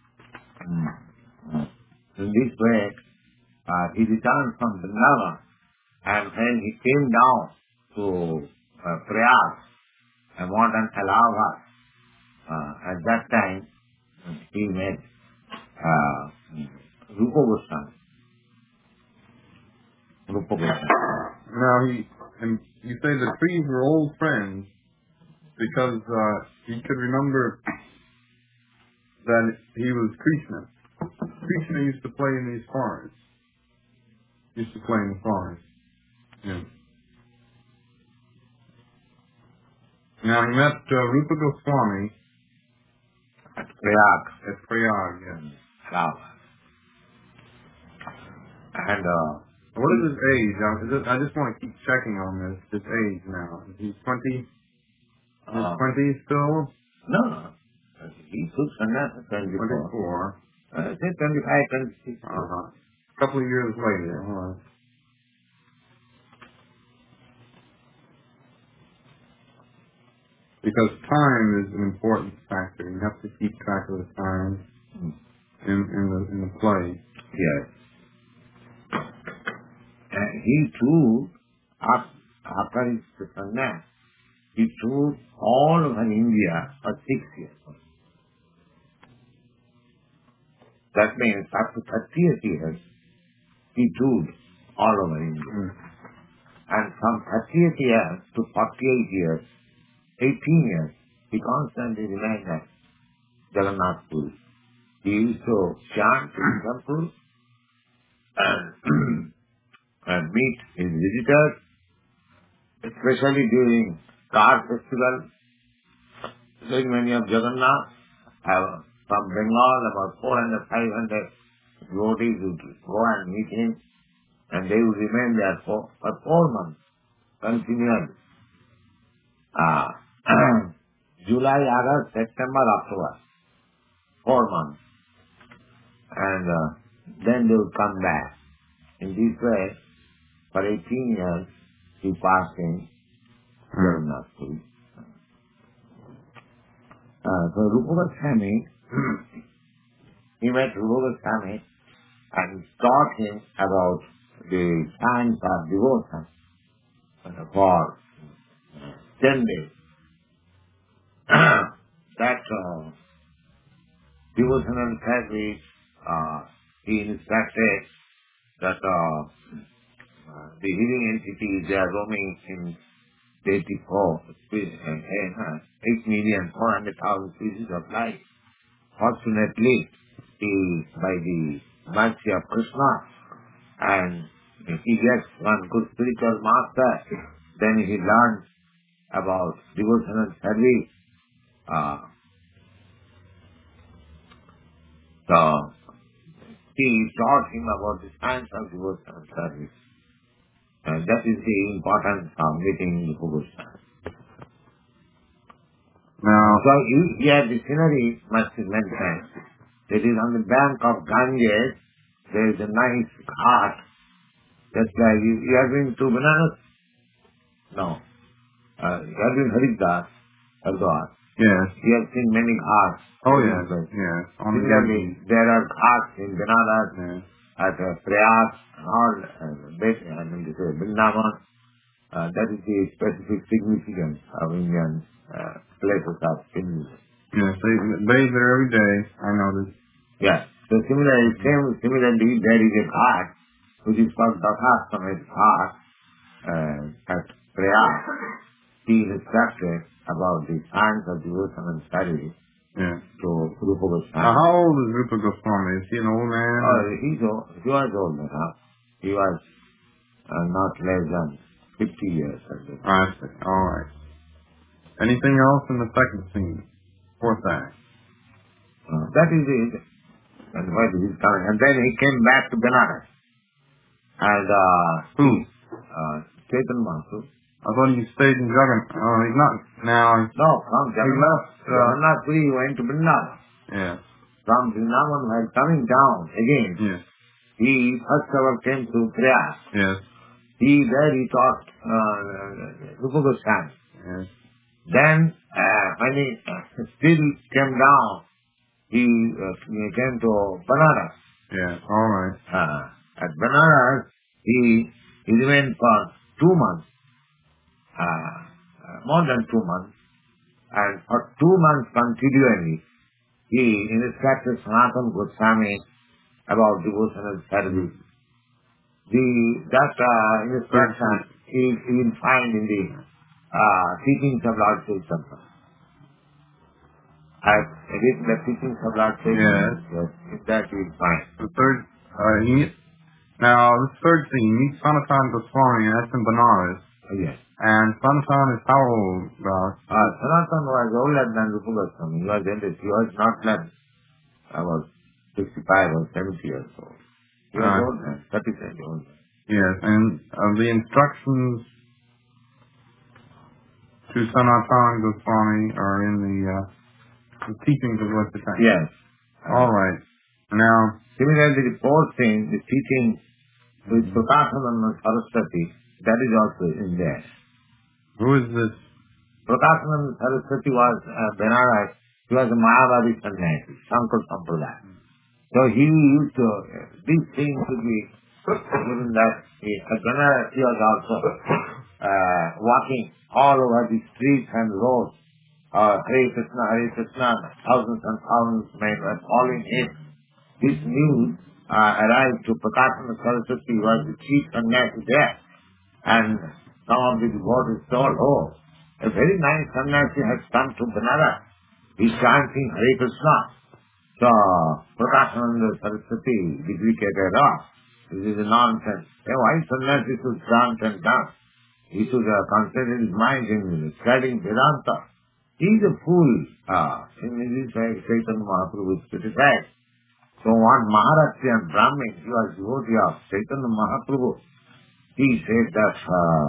A: Mm. In this way, uh, he returned from Vrindavan, and when he came down to uh, Prayag, a modern Allahabad, uh, at that time he met uh, Rupa Goswami. Rupa Goswami.
B: Now he, and you say the trees were old friends because uh, he could remember that he was Krishna. Krishna used to play in these forests. Used to play in the forest. Yeah. Now he met uh, Rupa Goswami
A: at Prayag.
B: At Prayag, yes.
A: Wow. And uh,
B: what is his age? I just, I just want to keep checking on this. His age now. Is he twenty? Uh, his twenties still?
A: No. He took sannyas at twenty-four.
B: twenty-four.
A: Uh, say twenty-five, twenty-six.
B: Uh-huh. A couple of years later. Uh-huh. Because time is an important factor. You have to keep track of the time mm. in, in the in the play.
A: Yes. And he too, after his sannyas, he toured all over India for six years. That means up to thirtieth years, he toured all over India. Mm. And from thirtieth years to forty-eight years, eighteen years, he constantly remained at Jagannath Puri. He used to chant in the temple and, and meet his visitors, especially during car festival. Like many of Jagannath have from Bengal, about four hundred, five hundred devotees would go and meet him, and they would remain there for, for four months, continually. Uh, July, August, September, October, four months. And uh, then they would come back. In this way, for eighteen years, he passed in Jagannath Puri. Uh, so Rupa Goswami, he met Rupa Goswami and taught him about the science of devotion for ten days. That uh, devotional service, uh, he instructed that uh, uh, the living entities, they are roaming in eighty-four, eight million four hundred thousand species of life. Fortunately, he, by the mercy of Krishna, and he gets one good spiritual master, then he learns about devotional service. Uh, so, he taught him about the science of devotional service. And that is the importance of meeting the Goswami.
B: Now,
A: so you, here the scenery must be mentioned. It is on the bank of Ganges. There is a nice ghat. That's why you, you have been to Banaras? No. Uh, you have been Haridwar, Haridwar.
B: Yes.
A: You have seen many ghats.
B: Oh yes, yes. On
A: Similarly, the there are ghats in Banaras,
B: yes.
A: at uh, Prayag, and all, uh, I mean to say, Vrindavan. Uh, that is the specific significance of Indian uh, places of pilgrimage.
B: Yes, they bathe there every day, I noticed.
A: Yeah. So similarly, same, similarly, there is a ghat, which is called Dathastamit Ghat, uh, at Prayag. He is instructed about the science of devotion and service
B: yeah.
A: to Rupa Goswami.
B: Now, how old is Rupa Goswami? Is he an old man?
A: Oh, he's old. He was old enough. He was uh, not less than fifty years.
B: I see. All right. Anything else in the second scene? Fourth act.
A: Uh, that is it. And why he is coming. And then he came back to Benares. And uh,
B: Who?
A: Uh, Chaitanya Mahaprabhu.
B: I thought he stayed in Jagannath. Oh, he's not now.
A: No, from Jagannath,
B: left, uh,
A: Jagannath Puri he went to Vrindavan.
B: Yes.
A: From Vrindavan while coming down again,
B: Yes.
A: he first ever came to Prayas.
B: Yes.
A: He there he taught uh, Rupa Goswami.
B: Yes.
A: Then uh, when he uh, still came down, he, uh, he came to Banaras.
B: Yes. All right.
A: Uh, at Banaras, he, he remained for two months, uh, uh, more than two months, and for two months continually, he instructed Sanatana Goswami about devotional service. The, that uh, instruction is you will find in the uh, teachings of Lord Chaitanya. I've written the teachings of Lord Chaitanya.
B: Yes.
A: Yes, that you will find.
B: The third, uh, he meets, now this third scene, he meets Sanatana Goswami, and that's in Benares.
A: Uh, yes.
B: And Sanatana is how old? Uh,
A: Uh, Sanatana was older than Rupa Goswami. He was ended. He was not less about sixty-five or seventy years old. He was
B: Uh,
A: older, thirty-five years old.
B: yes, and uh, the instructions to Sanatana Goswami are in the, uh, the teachings of what the time.
A: Yes.
B: All right. Now,
A: Similarly, the fourth thing, the teaching with Prakasananda Saraswati, that is also in there.
B: who is this?
A: Prakasananda Saraswati was uh, Benares. He was a Mayavadi sannyasi, Shankar Sampradaya. So he used to, uh, these things to be given that he, at Benares he was also uh, walking all over the streets and roads. Uh, Hare Krishna, Hare Krishna, thousands and thousands men were following him. This news uh, arrived to Prakasana Saraswati, who was the chief sannyasi there. And some of the devotees told, oh, a very nice sannyasi has come to Benares. He's chanting Hare Krishna. So, Prakasana Saraswati deprecated off. This is a nonsense. Hey, why sannyasi should chant and dance? He should uh, concentrate his mind in studying Vedanta. He is a fool. Uh, in this way, Chaitanya Mahaprabhu is criticized. So one Maharashi and Brahmin, he was devotee of Chaitanya Mahaprabhu. He said that uh,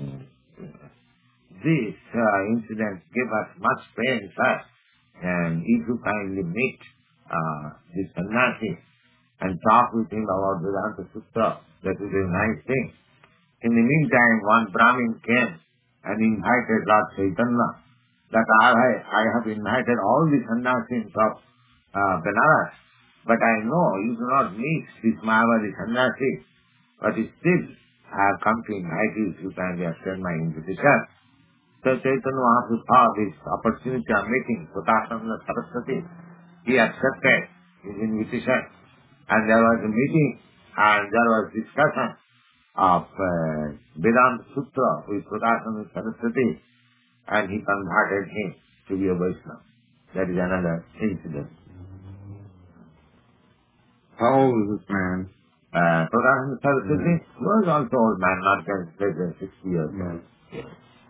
A: this uh, incident gave us much pain, sir. And if you kindly meet uh, this sannyasi and talk with him about Vedanta Sutra, that is a nice thing. In the meantime, one Brahmin came and invited Lord Chaitanya that I, I have invited all the sannyasis of uh, Benares, but I know you do not meet this Mayavadi sannyasi, but still I have come to invite you if you kindly accept my invitation. So Chaitanya Mahaprabhu saw this opportunity of meeting Prakasana Saraswati. He accepted his invitation, and there was a meeting and there was discussion of uh, Vedanta Sutra with Prakasana Saraswati, and he converted him to be a Vaishnava. That is another incident.
B: How old is this man?
A: Uh, Prakasana Saraswati
B: Mm-hmm.
A: was also old man, not less than sixty years old.
B: Yes.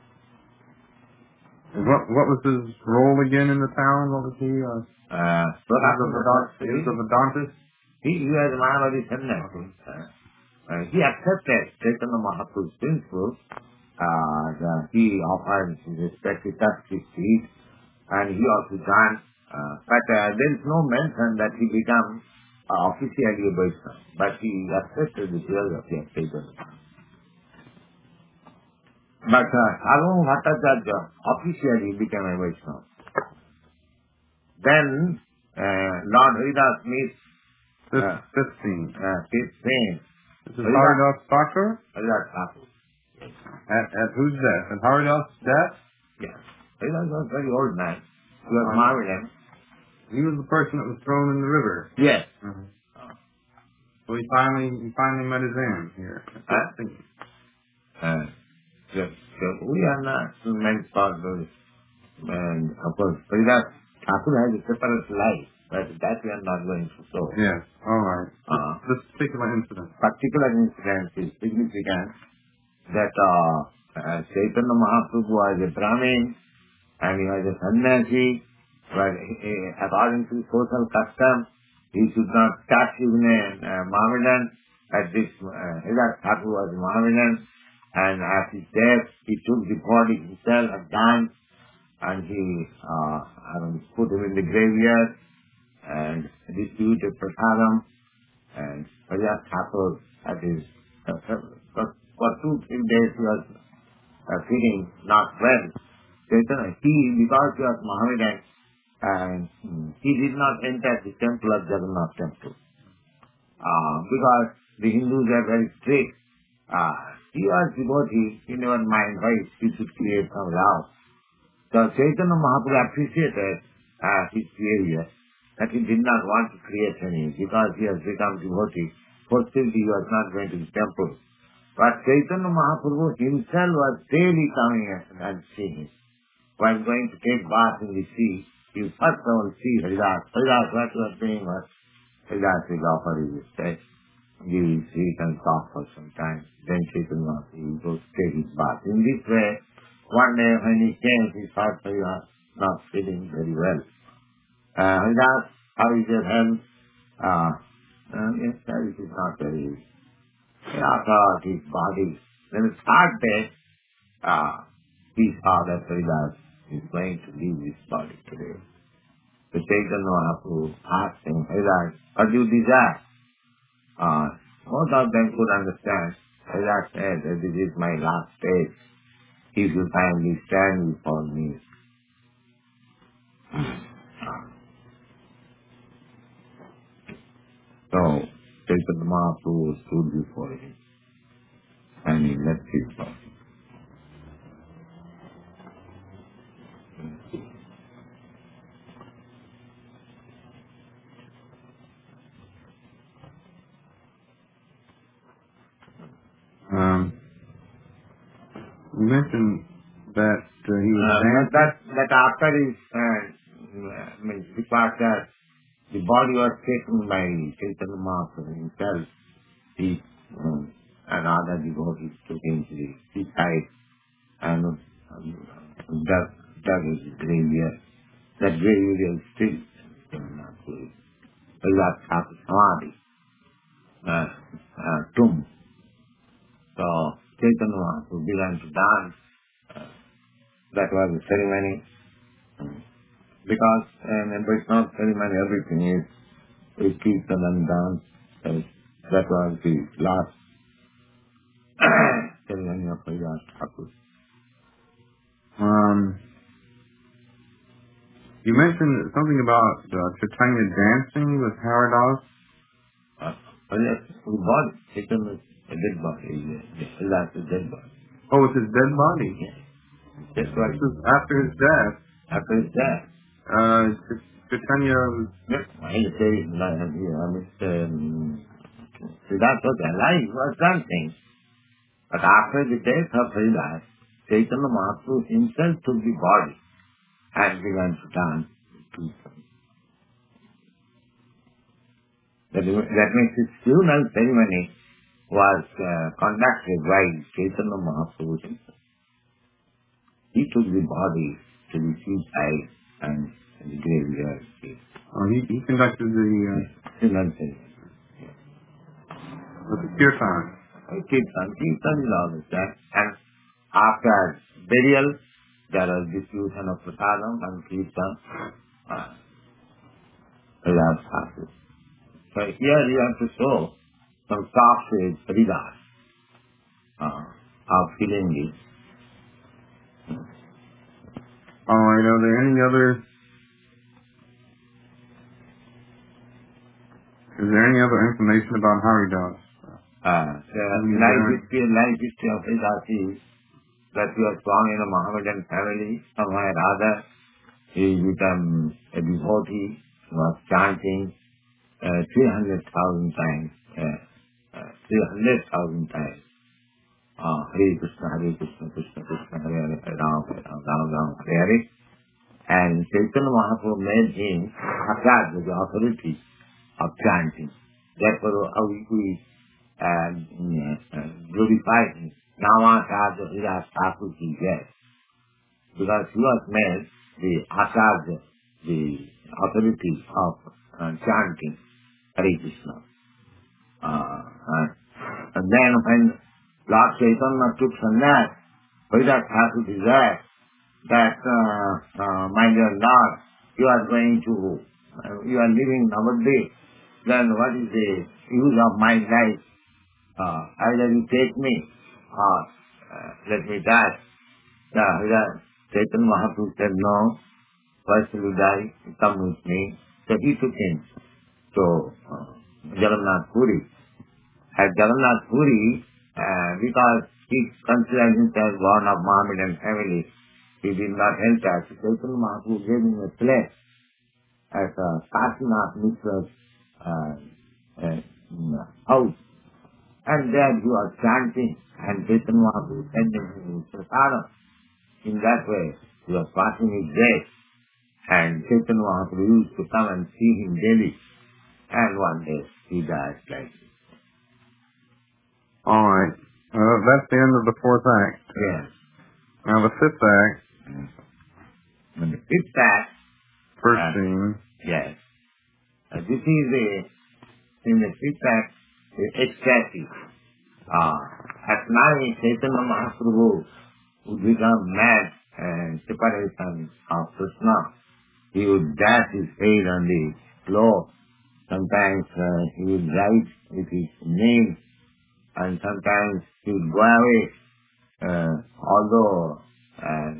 B: What what was his role again in the town? What was he? Uh,
A: Uh,
B: he was a
A: Prakasana
B: Vedant- he
A: Saraswati,
B: was a Vedantist?
A: he, he was a Mayavadi sannyasi. Uh, uh, he accepted Chaitanya Mahaprabhu's principles. Uh, the, he offered his respective his feet, and he also joined. Uh, but uh, there is no mention that he became uh, officially a Vaishnava, but he accepted the philosophy of Chaitanya. But uh, Sarvabhauma Bhattacharya officially became a Vaishnava. Then uh, Lord Haridas meets
B: Fif-
A: uh,
B: Fifteen.
A: uh, fifth saint,
B: This is
A: Haridas
B: Haridas Thakur?
A: Haridas Thakur.
B: At, at whose death? At Haridas' death?
A: Yes. Haridas was a very old man. He was
B: Uh-huh.
A: married.
B: He was the person that was thrown in the river.
A: Yes.
B: Uh-huh. So he finally he finally met his end here.
A: Huh? Uh, yes. So we are not meant for those. And of course, Haridas Thakur has a separate life, but that we are not going to show.
B: Yes. All right.
A: Uh,
B: This particular incident.
A: particular incident is significant that uh, uh, Chaitanya Mahaprabhu was a Brahmin and he was a sannyasi, but he- according to social custom, he should not touch even a uh, Mohammedan. At this, uh, Hridayat Thakur was a Mohammedan, and at his death, he took the body himself at dawn, and he uh, I mean, put him in the graveyard and distributed prasadam, and Hridayat Thakur at his, uh, for, for two, three days he was uh, feeling not well. Chaitanya, he, because he was Mohammedan, and mm, he did not enter the temple of Jagannath temple. Uh, because the Hindus are very strict. Uh, he was devotee, he never mind why he should create some laws. So Chaitanya Mahaprabhu appreciated uh, his behavior, that he did not want to create any, because he has become devotee. Fortunately, he was not going to the temple. But Chaitanya Mahaprabhu himself was daily coming and seeing him. While going to take bath in the sea, he first of all see Haridas. Haridas, what you are saying was, Haridas will offer his respect, give his sweet and talk for some time. Then Chaitanya Mahaprabhu goes to take his bath. In this way, one day when he came, he thought Haridas not feeling very well. Uh, Haridas, how is your health? Uh, uh, yes, sir, it is not very. After his body. Then the third day, uh, he saw that Haridas is going to leave this body today. So Chaitanya Mahaprabhu asked him, Haridas, what do you desire? Uh, both of them could understand. Haridas said that this is my last stage. If you kindly stand before me. So Chaitanya Mahaprabhu stood before him and he left his body.
B: Um, you mentioned that uh, he was
A: Uh, but
B: dancing.
A: that, that after his uh, means departure, the body was taken by Chaitanya Mahaprabhu himself. He um, and other devotees took him to the seaside and um, dug, dug his graveyard. That graveyard is still Chaitanya Mahaprabhu. Hridayat Thakur Samadhi, uh, uh, tomb. So Chaitanya Mahaprabhu began to dance. Uh, that was the ceremony. Um, because in a Vaishnava ceremony everything is with kirtan and dance. So that was the last ceremony of Hridayat Thakur.
B: Um, you mentioned something about uh, Chaitanya dancing with Haridas.
A: Uh, Hridayat Thakur's body, Chaitanya is a dead body. Hridayat is a dead body.
B: Oh, it's his dead body.
A: Yes. That's right.
B: This is after his death.
A: After his death.
B: Uh, Ch- Chaitanya was...
A: Yes. He says, like, you know, Mister Hridayat was alive, was dancing. But after the death of Hridayat, Chaitanya Mahaprabhu himself took the body and began to dance. That, that means his funeral ceremony was uh, conducted by Chaitanya Mahaprabhu himself. He took the body to the seaside and the graveyard.
B: Oh, he, he conducted the... Uh,
A: Funeral ceremony.
B: with the kirtan.
A: Kirtan, Kirtan is always that. And after burial, there was distribution of prasadam and Kirtan. Uh, Hridayat Thakur. So here you have to show some soft with Hridayat uh, of feeling it.
B: All right, are there any other... Is there any other information about Haridas?
A: Uh, the life history, life history of Hridayat is that he was born in a Mohammedan family, somewhere or other. He became a devotee, was chanting uh, three hundred thousand times, uh, uh, three hundred thousand times. Uh, Hare Krishna, Hare Krishna, Krishna Krishna, Hare Hare, Hare Ram, Hare Ram, Ram Ram, Hare Hare. And Chaitanya Mahaprabhu made him Acharya, the authority of chanting. Therefore, how we uh, uh, glorify him. Namacharya Hridayat Thakur ki jai. because he was made the Acharya, the authority of uh, chanting Hare Krishna. Uh, and, and then when Lord Chaitanya took sannyas, Haridas Thakur desired that, uh, uh, my dear Lord, you are going to, uh, you are living nowadays, then what is the use of my life? Uh, either you take me or uh, let me die. The Haridas Chaitanya Mahaprabhu said, no, why should you die? Come with me. So he took him to uh, Jagannath Puri. At Jagannath Puri, uh, because he considered himself born of Mohammedan family, he did not enter. So Chaitanya Mahaprabhu gave him a place at uh, Kasinath Mishra's uh, uh, house. And there he was chanting, and Chaitanya Mahaprabhu sending him prasadam. In that way, he was passing his day, and Chaitanya Mahaprabhu used to come and see him daily. And one day, he died like this.
B: All right. Uh, that's the end of the fourth act.
A: Yes.
B: Now the fifth act.
A: And the fifth act.
B: First
A: uh,
B: scene.
A: Yes. Uh, this is the, in the fifth act, the ecstasy. Uh, at night, Chaitanya Mahaprabhu would become mad and separation of Krishna. He would dash his head on the floor. Sometimes uh, he would write with his name, and sometimes he would go away. Uh, although uh,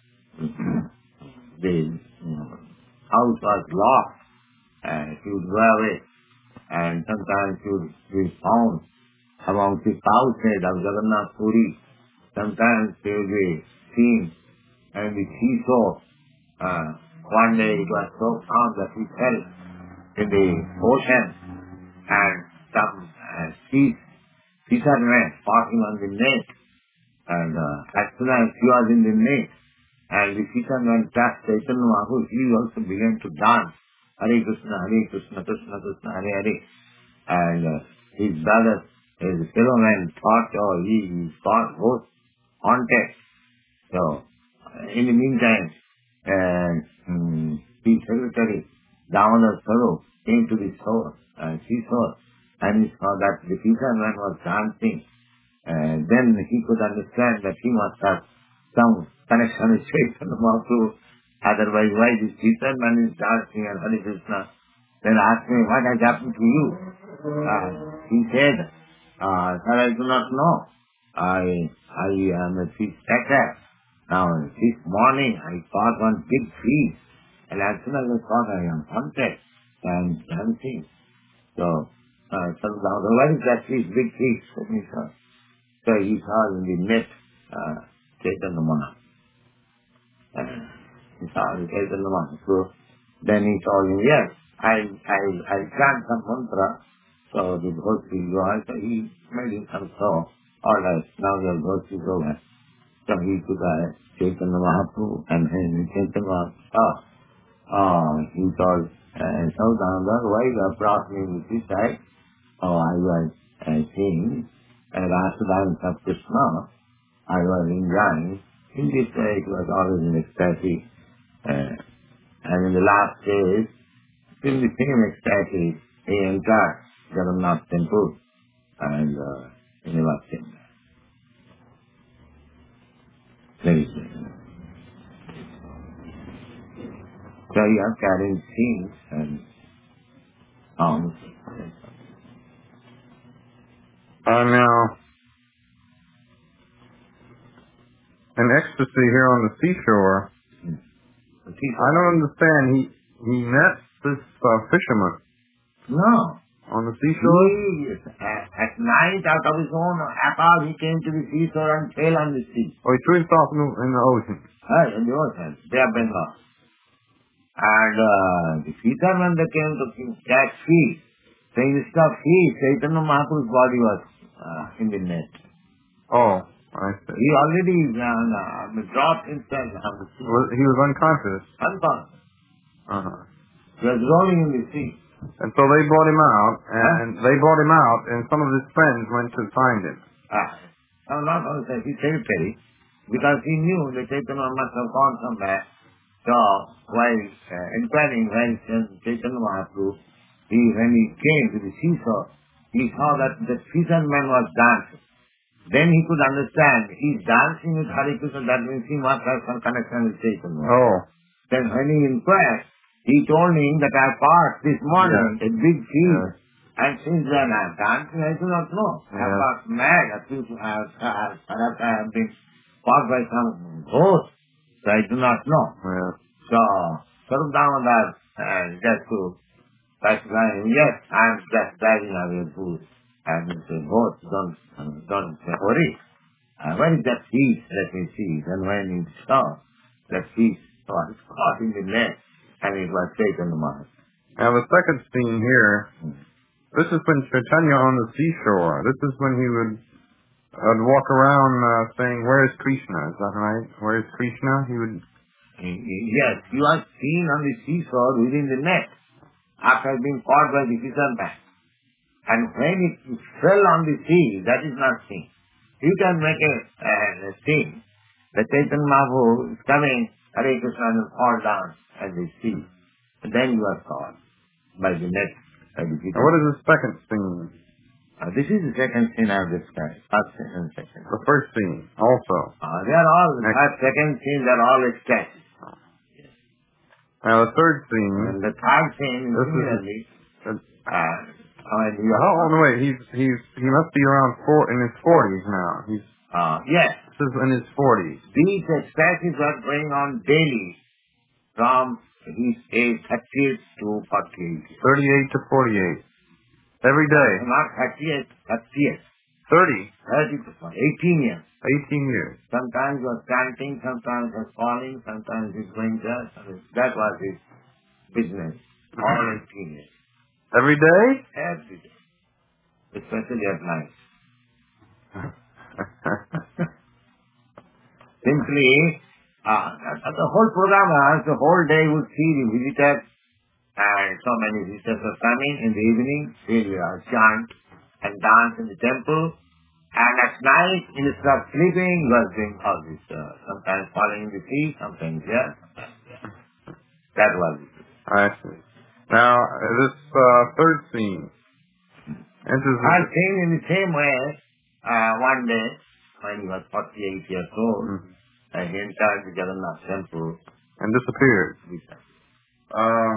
A: the you know, house was locked, uh, he would go away. And sometimes he would be found among the cowshed of Jagannath Puri. Sometimes he would be seen and the seesaw. Uh, one day it was so calm that he fell in the ocean, and some uh, sea fishermen walking on the net, and uh, as soon as he was in the net, and the fishermen touched Chaitanya Mahaprabhu, he also began to dance, Hare Krishna, Hare Krishna, Krishna Krishna, Hare Hare, and uh, his brothers, his fellow men thought, oh, he is got ghost haunted. So, uh, in the meantime, uh, um, his secretary, Damodar Saru, came to the shore, uh, seashore, and he saw that the fisherman was dancing. Uh, then he could understand that he must have some connection with Chaitanya Mahaprabhu. Otherwise, why this fisherman is dancing and Hare Krishna? Then asked me, what has happened to you? Uh, he said, uh, sir, I do not know. I I am a fish catcher. Now, this morning I caught one big fish, and as soon as I caught, I am haunted and dancing. So, uh, so now, where is that fish, big fish? Let me saw. So he saw in the net, uh, Chaitanya Mahaprabhu. Uh, he saw the Chaitanya Mahaprabhu. So then he told him, yes, I I I chant some mantra. So the ghost will go out. So he made him some so. All right, now your ghost is over. So he took a Chaitanya Mahaprabhu, and when Chaitanya Mahaprabhu saw, uh, he told, uh, so Damodar, why you have brought me with this side? Oh, I was uh, saying, and after dance of Krishna, I was enjoying. In this way, it was always in ecstasy. Uh, and in the last days, in the same ecstasy, he entered Jagannath temple, and uh, he was seen. Very good. So you are carrying things and arms.
B: Uh, now, in ecstasy here on the seashore,
A: The seashore.
B: I don't understand. He he met this uh, fisherman
A: No.
B: on the seashore.
A: He, at, at night, out of his own accord, he came to the seashore and fell on the sea.
B: Oh, he threw himself in the, in the ocean.
A: Ah, in the ocean, Bay of Bengal. And uh, the fishermen that came to catch fish, so instead of fish, Chaitanya Mahaprabhu's body was uh, in the net.
B: Oh, I see.
A: He already uh, uh, dropped himself on the sea.
B: Was, he was unconscious.
A: Unconscious.
B: Uh-huh.
A: He was rolling in the sea.
B: And so they brought him out, and huh? they brought him out, and some of his friends went to find him.
A: Ah. No, not only that, his secretary, because he knew that Chaitanya must have gone somewhere. So, while uh, inquiring where is Chaitanya Mahaprabhu, he, when he came to the seashore, he saw that the fisherman was dancing. Then he could understand, he's dancing with Hare Krishna, that means he must have some connection with Chaitanya.
B: Oh.
A: Then when he inquired, he told him that I passed this morning
B: Yes.
A: a big field.
B: Yes.
A: And since then I am dancing, I do not know. I have
B: Yes.
A: got mad. I think I have, I have, perhaps I have been caught by some ghost. So I do not know.
B: Yes.
A: So, Sarup Damodar uh, just to specify him, yes, I am just driving away food. And he said, ghost, don't, don't worry. Uh, where is that fish? Let me see. And when he saw that fish was caught in the net, and it was taken to Maharaj.
B: Now the second scene here,
A: Hmm.
B: this is when Chaitanya on the seashore. This is when he would uh, walk around uh, saying, "Where is Krishna?" Is that right? Where is Krishna? He would.
A: He- he- Yes, he was seen on the seashore within the net after being caught by the fisherman. And when it fell on the sea, that is not seen. You can make a, uh, a scene. The Chaitanya Mahaprabhu is coming, Hare Krishna will fall down at the sea. And then you are caught by the net. By the
B: Now what is the second scene?
A: Uh, this is the second scene I have described. First and second.
B: The first scene also.
A: Uh, they are all, the
B: Next.
A: first, second scene, they are all sketches.
B: Now the third scene.
A: And the third scene,
B: This is-
A: similarly,
B: Uh,
A: uh, when you
B: oh,
A: are,
B: no, wait. He's he's he must be around four in his forties now. He's
A: uh, yes,
B: this is in his forties.
A: these sketches are going on daily from his age thirty-eight to forty-eight.
B: Thirty-eight to forty-eight. Every day.
A: Not thirty-eight, thirty-eight.
B: Thirty.
A: thirty to forty, eighteen years.
B: Eighteen years.
A: Sometimes he was chanting, sometimes he was falling, sometimes he's going there. That was his business. All eighteen years.
B: Every day.
A: Every day. Especially at night. Simply, uh, the whole program was the whole day would see the visitors, and so many visitors were coming in the evening. They will uh, chant and dance in the temple. And at night, instead of sleeping, he was doing all this. Uh, sometimes falling in the sea, sometimes here, sometimes there. That was it.
B: I see. Now this uh, third scene enters.
A: I came in the same way, uh, one day, when he was forty-eight years old,
B: Mhm.
A: and he entered the Jagannath temple.
B: And disappeared. Uh,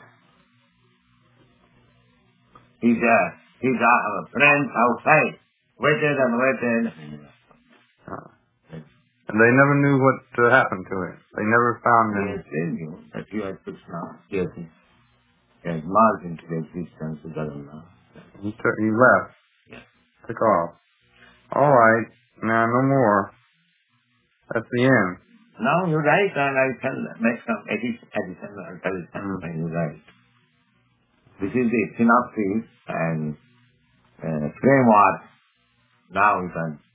A: His, uh, his uh, friends outside waited and waited.
B: uh, and they never knew what uh, happened to him. They never found
A: They
B: him.
A: still knew that he was Krishna. Yes, he has merged into the existence of Jagannath.
B: He, took, he left.
A: Yes.
B: Took off. All right. Now no more. That's the end.
A: Now you write and I shall make some addition, addition or correction
B: Mm.
A: when you write. This is the synopsis and uh, framework. Now you can